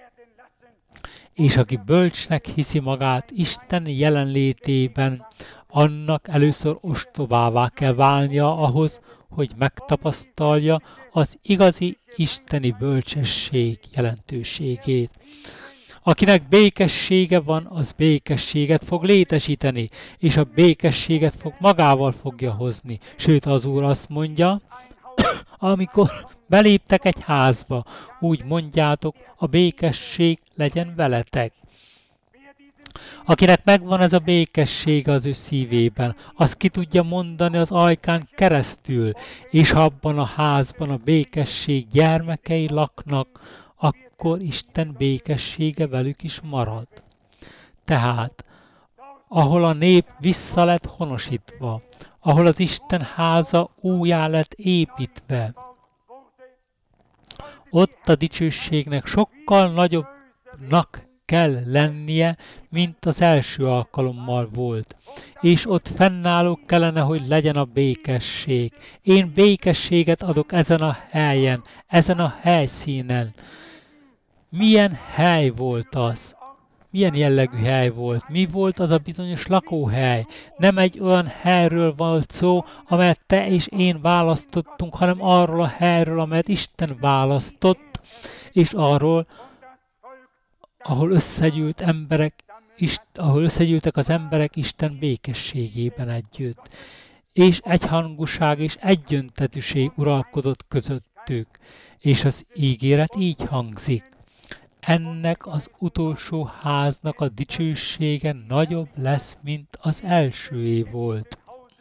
És aki bölcsnek hiszi magát Isten jelenlétében, annak először ostobává kell válnia ahhoz, hogy megtapasztalja az igazi isteni bölcsesség jelentőségét. Akinek békessége van, az békességet fog létesíteni, és a békességet fog magával fogja hozni. Sőt, az Úr azt mondja, amikor beléptek egy házba, úgy mondjátok, a békesség legyen veletek. Akinek megvan ez a békesség az ő szívében, az ki tudja mondani az ajkán keresztül, és ha abban a házban a békesség gyermekei laknak, akkor Isten békessége velük is marad. Tehát, ahol a nép vissza lett honosítva, ahol az Isten háza újjá lett építve, ott a dicsőségnek sokkal nagyobbnak kell lennie, mint az első alkalommal volt. És ott fennálló kellene, hogy legyen a békesség. Én békességet adok ezen a helyen, ezen a helyszínen. Milyen hely volt az? Milyen jellegű hely volt? Mi volt az a bizonyos lakóhely? Nem egy olyan helyről volt szó, amelyet te és én választottunk, hanem arról a helyről, amelyet Isten választott, és arról, ahol összegyűlt emberek, ahol összegyűltek az emberek Isten békességében együtt. És egyhangúság és egyöntetűség uralkodott közöttük. És az ígéret így hangzik. Ennek az utolsó háznak a dicsősége nagyobb lesz, mint az elsőé volt.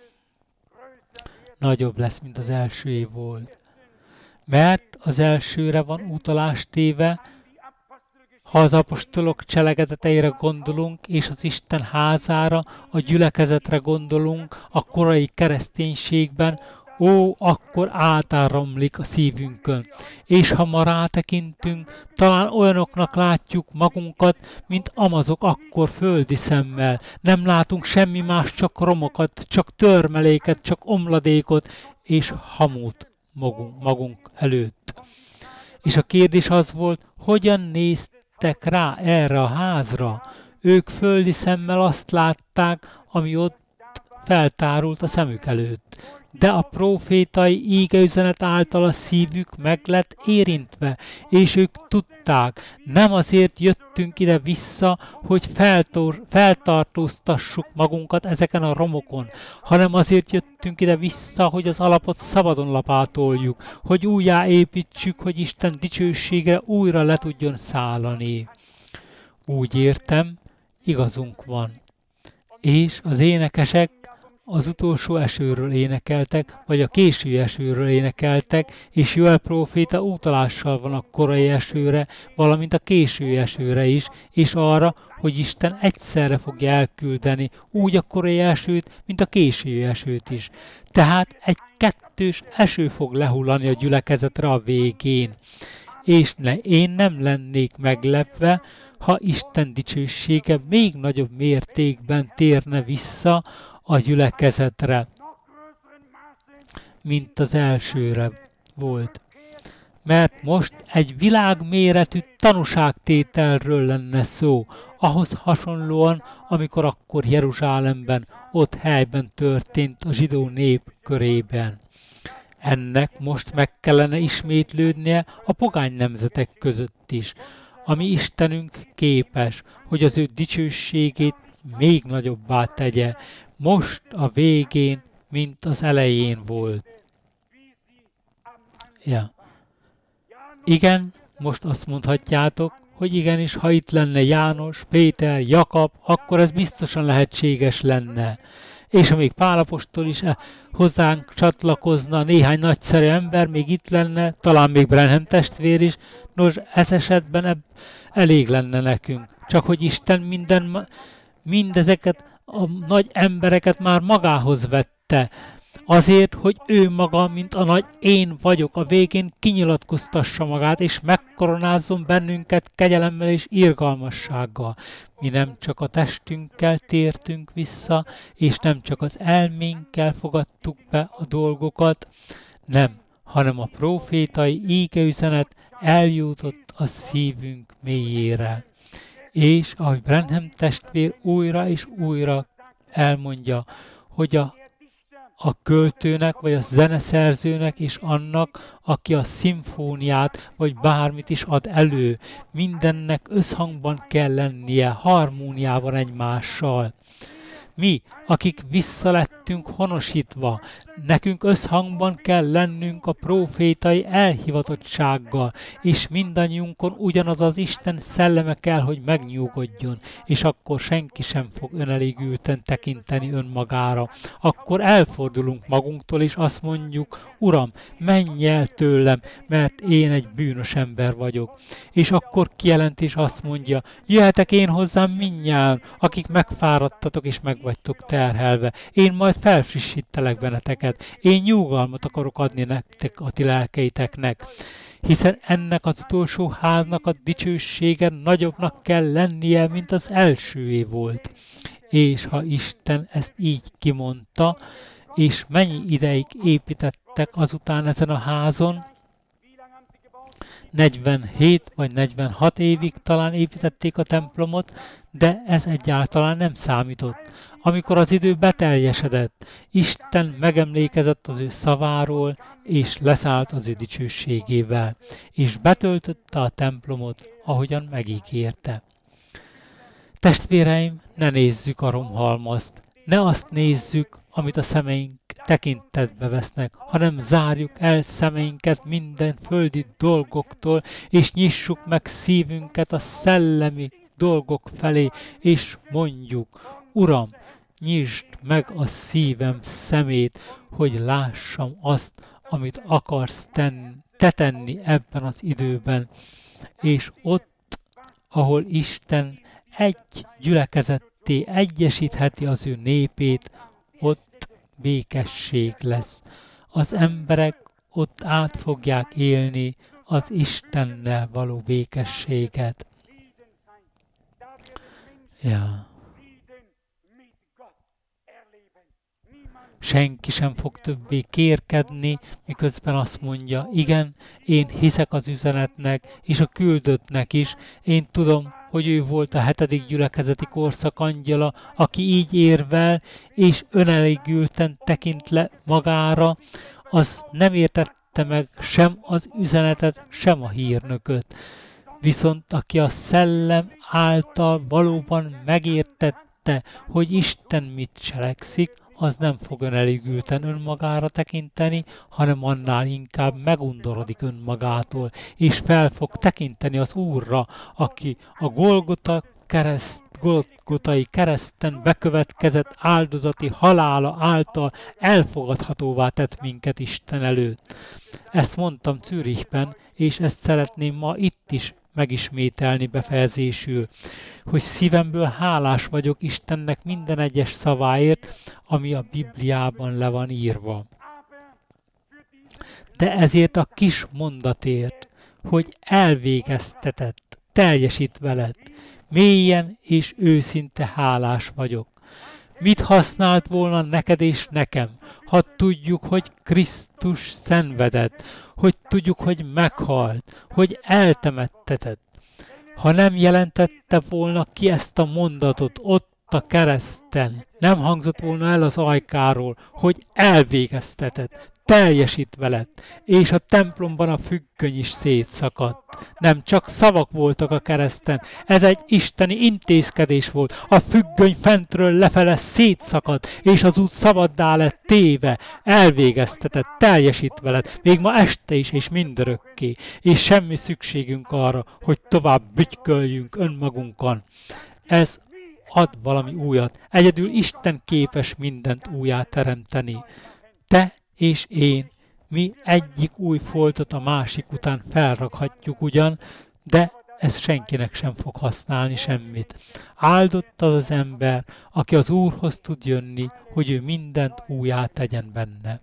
Nagyobb lesz, mint az elsőé volt. Mert az elsőre van utalás téve, ha az apostolok cselekedeteire gondolunk, és az Isten házára, a gyülekezetre gondolunk, a korai kereszténységben, ó, akkor átáramlik a szívünkön. És ha ma rátekintünk, talán olyanoknak látjuk magunkat, mint amazok akkor földi szemmel. Nem látunk semmi más, csak romokat, csak törmeléket, csak omladékot, és hamut magunk, magunk előtt. És a kérdés az volt, hogyan néztek rá erre a házra? Ők földi szemmel azt látták, ami ott feltárult a szemük előtt. De a prófétai ígeüzenet által a szívük meg lett érintve, és ők tudták, nem azért jöttünk ide-vissza, hogy feltor, feltartóztassuk magunkat ezeken a romokon, hanem azért jöttünk ide-vissza, hogy az alapot szabadon lapátoljuk, hogy újjáépítsük, hogy Isten dicsőségre újra le tudjon szállani. Úgy értem, igazunk van. És az énekesek az utolsó esőről énekeltek, vagy a késő esőről énekeltek, és Joel próféta utalással van a korai esőre, valamint a késő esőre is, és arra, hogy Isten egyszerre fogja elküldeni úgy a korai esőt, mint a késő esőt is. Tehát egy kettős eső fog lehullani a gyülekezetre a végén. És ne, én nem lennék meglepve, ha Isten dicsősége még nagyobb mértékben térne vissza a gyülekezetre, mint az elsőre volt. Mert most egy világméretű tanúságtételről lenne szó, ahhoz hasonlóan, amikor akkor Jeruzsálemben, ott helyben történt a zsidó nép körében. Ennek most meg kellene ismétlődnie a pogány nemzetek között is, ami Istenünk képes, hogy az ő dicsőségét még nagyobbá tegye, most a végén, mint az elején volt. Ja. Igen, most azt mondhatjátok, hogy igenis, ha itt lenne János, Péter, Jakab, akkor ez biztosan lehetséges lenne. És ha még Pál apostol is hozzánk csatlakozna, néhány nagyszerű ember még itt lenne, talán még Branham testvér is, nos, ez esetben ebb elég lenne nekünk. Csak hogy Isten minden, mindezeket a nagy embereket már magához vette, azért, hogy ő maga, mint a nagy én vagyok, a végén kinyilatkoztassa magát, és megkoronázzon bennünket kegyelemmel és irgalmassággal. Mi nem csak a testünkkel tértünk vissza, és nem csak az elménkkel fogadtuk be a dolgokat, nem, hanem a prófétai ígeüzenet eljutott a szívünk mélyére. És ahogy Branham testvér újra és újra elmondja, hogy a a költőnek, vagy a zeneszerzőnek, és annak, aki a szimfóniát, vagy bármit is ad elő. Mindennek összhangban kell lennie, harmóniában egymással. Mi, akik visszalettünk honosítva, nekünk összhangban kell lennünk a prófétai elhivatottsággal, és mindannyiunkon ugyanaz az Isten szelleme kell, hogy megnyugodjon, és akkor senki sem fog önelégülten tekinteni önmagára. Akkor elfordulunk magunktól, és azt mondjuk, Uram, menj el tőlem, mert én egy bűnös ember vagyok. És akkor kijelent és azt mondja, jöhetek én hozzám mindnyájan, akik megfáradtatok és meg vagytok terhelve. Én majd felfrissítelek benneteket. Én nyugalmat akarok adni nektek a ti lelkeiteknek. Hiszen ennek az utolsó háznak a dicsősége nagyobbnak kell lennie, mint az elsőé volt. És ha Isten ezt így kimondta, és mennyi ideig építettek azután ezen a házon, negyvenhét vagy negyvenhat évig talán építették a templomot, de ez egyáltalán nem számított. Amikor az idő beteljesedett, Isten megemlékezett az ő szaváról, és leszállt az ő dicsőségével, és betöltötte a templomot, ahogyan megígérte. Testvéreim, ne nézzük a romhalmazt, ne azt nézzük, amit a szemeink tekintetbe vesznek, hanem zárjuk el szemeinket minden földi dolgoktól, és nyissuk meg szívünket a szellemi dolgok felé, és mondjuk, Uram, nyisd meg a szívem szemét, hogy lássam azt, amit akarsz tenni, te tenni ebben az időben. És ott, ahol Isten egy gyülekezetté egyesítheti az ő népét, ott békesség lesz. Az emberek ott át fogják élni az Istennel való békességet. Ja. Senki sem fog többé kérkedni, miközben azt mondja, igen, én hiszek az üzenetnek, és a küldöttnek is. Én tudom, hogy ő volt a hetedik gyülekezeti korszak angyala, aki így érvel, és önelégülten tekint le magára, az nem értette meg sem az üzenetet, sem a hírnököt. Viszont aki a szellem által valóban megértette, hogy Isten mit cselekszik, az nem fog önelégülten önmagára tekinteni, hanem annál inkább megundorodik önmagától, és fel fog tekinteni az Úrra, aki a Golgota kereszt Golgotai kereszten bekövetkezett áldozati halála által elfogadhatóvá tett minket Isten előtt. Ezt mondtam Zürichben, és ezt szeretném ma itt is megismételni befejezésül, hogy szívemből hálás vagyok Istennek minden egyes szaváért, ami a Bibliában le van írva. De ezért a kis mondatért, hogy elvégeztetett, teljesítve lett, mélyen és őszinte hálás vagyok. Mit használt volna neked és nekem, ha tudjuk, hogy Krisztus szenvedett, hogy tudjuk, hogy meghalt, hogy eltemettetett. Ha nem jelentette volna ki ezt a mondatot ott a kereszten, nem hangzott volna el az ajkáról, hogy elvégeztetett, teljesítve lett, és a templomban a függöny is szétszakadt. Nem csak szavak voltak a kereszten, ez egy isteni intézkedés volt. A függöny fentről lefele szétszakadt, és az út szabaddá lett téve, elvégeztetett, teljesítve lett, még ma este is, és mindörökké. És semmi szükségünk arra, hogy tovább bütyköljünk önmagunkon. Ez ad valami újat. Egyedül Isten képes mindent újjá teremteni. Te és én, mi egyik új foltot a másik után felrakhatjuk ugyan, de ez senkinek sem fog használni semmit. Áldott az az ember, aki az Úrhoz tud jönni, hogy ő mindent újjá tegyen benne.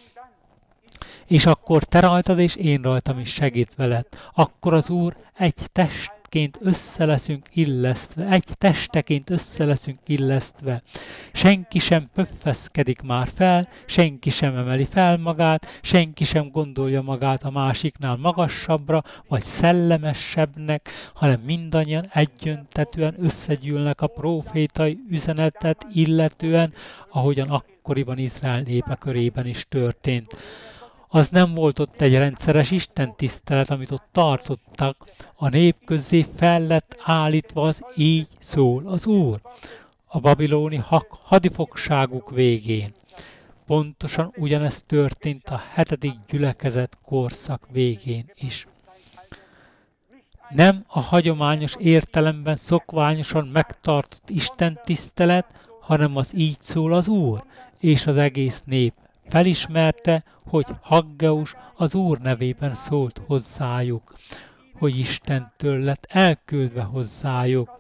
És akkor te rajtad és én rajtam is segít veled. Akkor az Úr egy testként össze leszünk illesztve, egy testeként össze leszünk illesztve. Senki sem pöffeszkedik már fel, senki sem emeli fel magát, senki sem gondolja magát a másiknál magasabbra, vagy szellemesebbnek, hanem mindannyian egyöntetően összegyűlnek a prófétai üzenetet illetően, ahogyan akkoriban Izrael népe körében is történt. Az nem volt ott egy rendszeres istentisztelet, amit ott tartottak, a nép közé fel lett állítva az így szól az Úr, a babiloni hadifogságuk végén. Pontosan ugyanezt történt a hetedik gyülekezet korszak végén is. Nem a hagyományos értelemben szokványosan megtartott istentisztelet, hanem az így szól az Úr, és az egész nép felismerte, hogy Haggeus az Úr nevében szólt hozzájuk, hogy Istentől lett elküldve hozzájuk,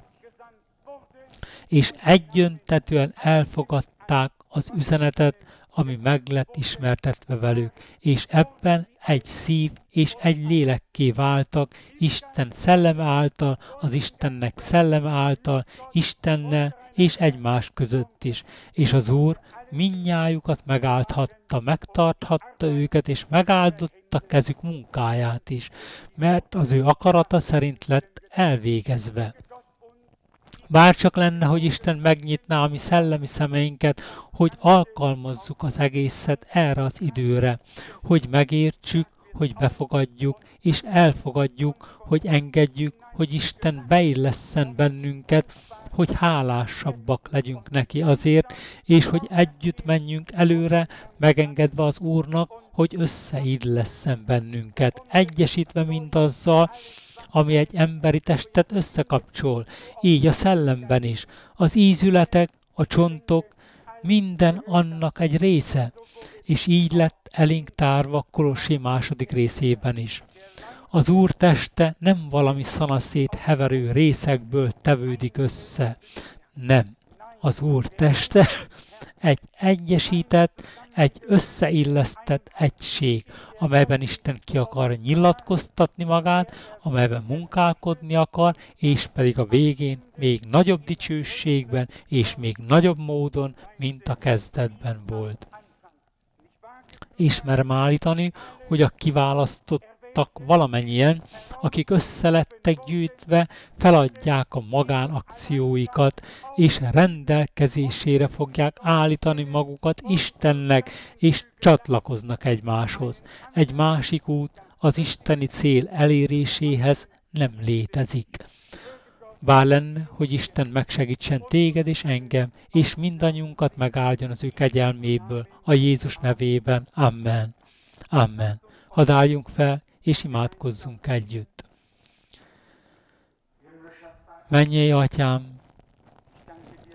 és egyöntetően elfogadták az üzenetet, ami meg lett ismertetve velük, és ebben egy szív és egy lélekké váltak, Isten szelleme által, az Istennek szelleme által, Istennel és egymás között is, és az Úr mindnyájukat megáldhatta, megtarthatta őket, és megáldotta kezük munkáját is, mert az ő akarata szerint lett elvégezve. Bárcsak lenne, hogy Isten megnyitná a mi szellemi szemeinket, hogy alkalmazzuk az egészet erre az időre, hogy megértsük, hogy befogadjuk, és elfogadjuk, hogy engedjük, hogy Isten beillesszen bennünket, hogy hálásabbak legyünk neki azért, és hogy együtt menjünk előre, megengedve az Úrnak, hogy összeillesszen bennünket, egyesítve mindazzal, ami egy emberi testet összekapcsol, így a szellemben is. Az ízületek, a csontok, minden annak egy része, és így lett elénk tárva Kolossé második részében is. Az Úr teste nem valami szanaszét heverő részekből tevődik össze. Nem. Az Úr teste egy egyesített, egy összeillesztett egység, amelyben Isten ki akar nyilatkoztatni magát, amelyben munkálkodni akar, és pedig a végén még nagyobb dicsőségben, és még nagyobb módon, mint a kezdetben volt. Ismerem állítani, hogy a kiválasztott valamennyien, akik összelettek gyűjtve, feladják a magánakcióikat, és rendelkezésére fogják állítani magukat Istennek, és csatlakoznak egymáshoz. Egy másik út az isteni cél eléréséhez nem létezik. Bár lenne, hogy Isten megsegítsen téged és engem, és mindannyiunkat megáldjon az ő kegyelméből, a Jézus nevében. Amen. Amen. Hadd álljunk fel, és imádkozzunk együtt. Mennyei Atyám,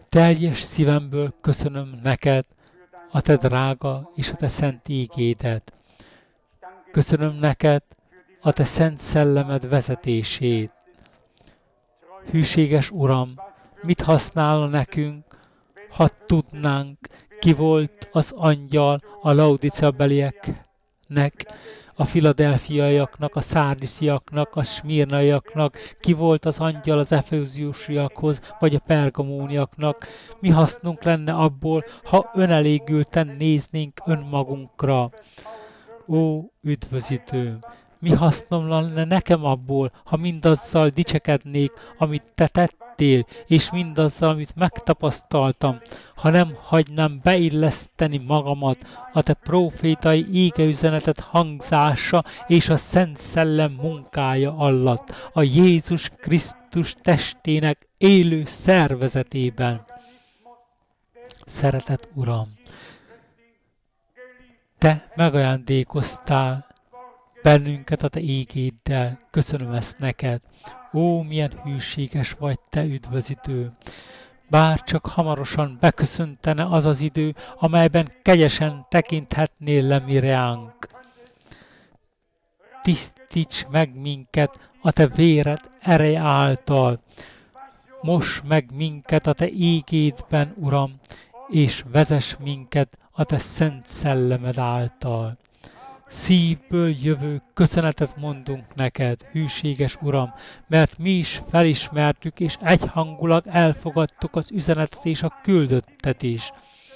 Teljes szívemből köszönöm neked a te drága és a te szent ígédet. Köszönöm neked a te szent szellemed vezetését. Hűséges Uram, mit használna nekünk, ha tudnánk, ki volt az angyal a laudicea-belieknek, a filadelfiaiaknak, a szárdisziaknak, a smírnaiaknak, ki volt az angyal az efeziusiakhoz, vagy a pergamóniaknak. Mi hasznunk lenne abból, ha önelégülten néznénk önmagunkra. Ó, üdvözítőm! Mi hasznom lenne nekem abból, ha mindazzal dicsekednék, amit te tettél, és mindazzal, amit megtapasztaltam, ha nem hagynám beilleszteni magamat a te prófétai égeüzenetet hangzása és a Szent Szellem munkája alatt, a Jézus Krisztus testének élő szervezetében. Szeretett Uram! Te megajándékoztál bennünket a te ígéddel. Köszönöm ezt neked. Ó, milyen hűséges vagy te, üdvözítő! Bár csak hamarosan beköszöntene az az idő, amelyben kegyesen tekinthetnél le mi reánk. Tisztíts meg minket a te véred ereje által. Moss meg minket a te ígédben, Uram, és vezess minket a te szent szellemed által. Szívből jövő köszönetet mondunk neked, hűséges Uram, mert mi is felismertük és egyhangulag elfogadtuk az üzenetet és a küldöttet is.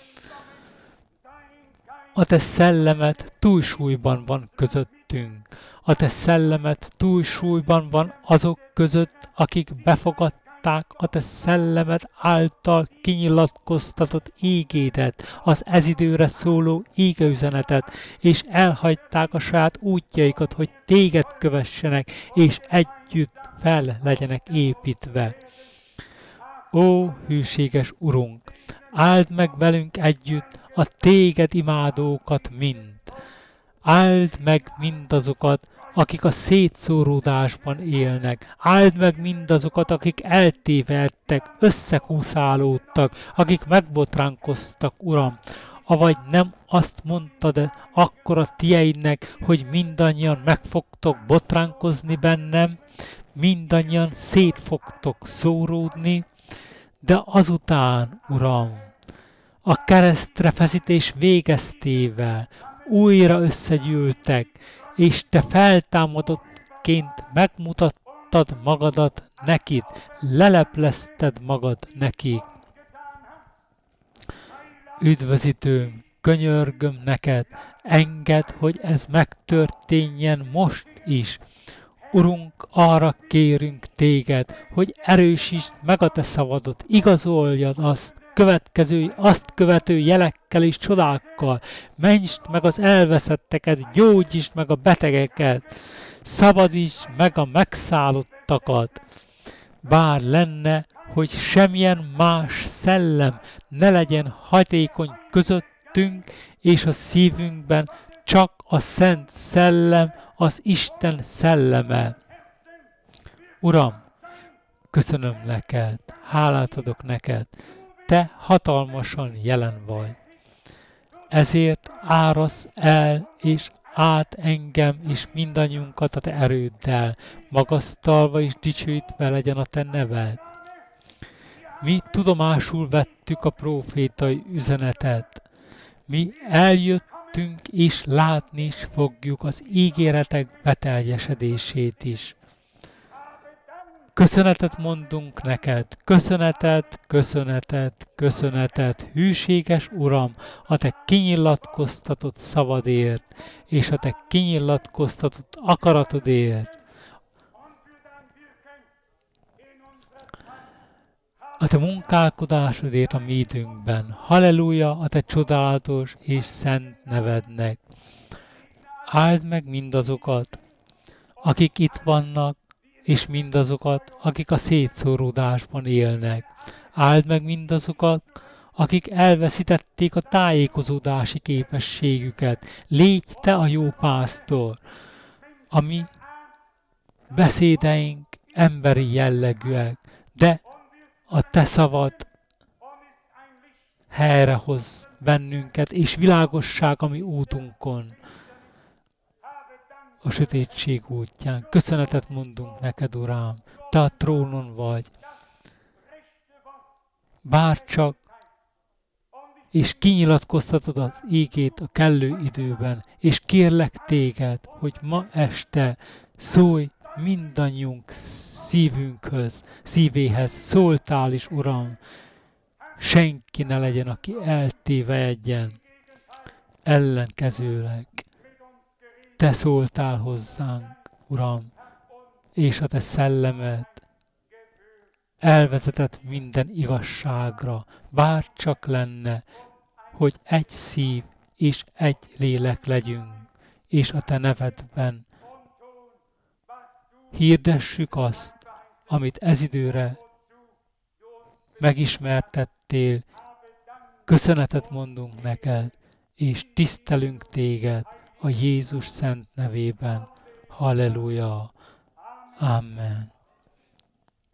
A te szellemed túlsúlyban van közöttünk. A te szellemed túlsúlyban van azok között, akik befogadták a te szellemed által kinyilatkoztatott ígédet, az ez időre szóló ígeüzenetet, és elhagyták a saját útjaikat, hogy téged kövessenek, és együtt fel legyenek építve. Ó, hűséges Urunk! Áld meg velünk együtt a téged imádókat mind. Áld meg mindazokat, akik a szétszóródásban élnek. Áld meg mindazokat, akik eltévedtek, összekúszálódtak, akik megbotránkoztak, Uram. Avagy nem azt mondtad akkor a tieidnek, hogy mindannyian meg fogtok botránkozni bennem, mindannyian szét fogtok szóródni, de azután, Uram, a keresztre feszítés végeztével újra összegyűltek, és te feltámadottként megmutattad magadat nekik, leleplezted magad nekik. Üdvözítőm, könyörgöm neked, engedd, hogy ez megtörténjen most is. Urunk, arra kérünk téged, hogy erősítsd meg a te szavadot, igazoljad azt, következő, azt követő jelekkel és csodákkal, mentsd meg az elveszetteket, gyógyítsd meg a betegeket, szabadítsd meg a megszállottakat. Bár lenne, hogy semmilyen más szellem ne legyen hatékony közöttünk és a szívünkben, csak a Szent Szellem, az Isten szelleme. Uram, köszönöm neked, hálát adok neked, te hatalmasan jelen vagy. Ezért árasz el és át engem és mindannyiunkat a te erőddel, magasztalva és dicsőítve legyen a te neved. Mi tudomásul vettük a prófétai üzenetet. Mi eljöttünk és látni is fogjuk az ígéretek beteljesedését is. Köszönetet mondunk neked, köszönetet, köszönetet, köszönetet, hűséges Uram, a te kinyilatkoztatott szavadért, és a te kinyilatkoztatott akaratodért. A te munkálkodásodért a mi időnkben. Halleluja a te csodálatos és szent nevednek. Áld meg mindazokat, akik itt vannak, és mindazokat, akik a szétszóródásban élnek. Áld meg mindazokat, akik elveszítették a tájékozódási képességüket. Légy te a jó pásztor. A mi beszédeink emberi jellegűek, de a te szavad helyrehoz bennünket, és világosság a mi útunkon, a sötétség útján. Köszönetet mondunk neked, Urám, te a trónon vagy. Bárcsak, és kinyilatkoztatod az ígét a kellő időben, és kérlek téged, hogy ma este szólj mindannyiunk szívünkhöz, szívéhez, szóltál is, Uram, senki ne legyen, aki eltévejedjen, ellenkezőleg. Te szóltál hozzánk, Uram, és a te szellemed elvezetett minden igazságra, bár csak lenne, hogy egy szív és egy lélek legyünk, és a te nevedben hirdessük azt, amit ez időre megismertettél. Köszönetet mondunk neked, és tisztelünk téged a Jézus szent nevében. Halleluja! Amen.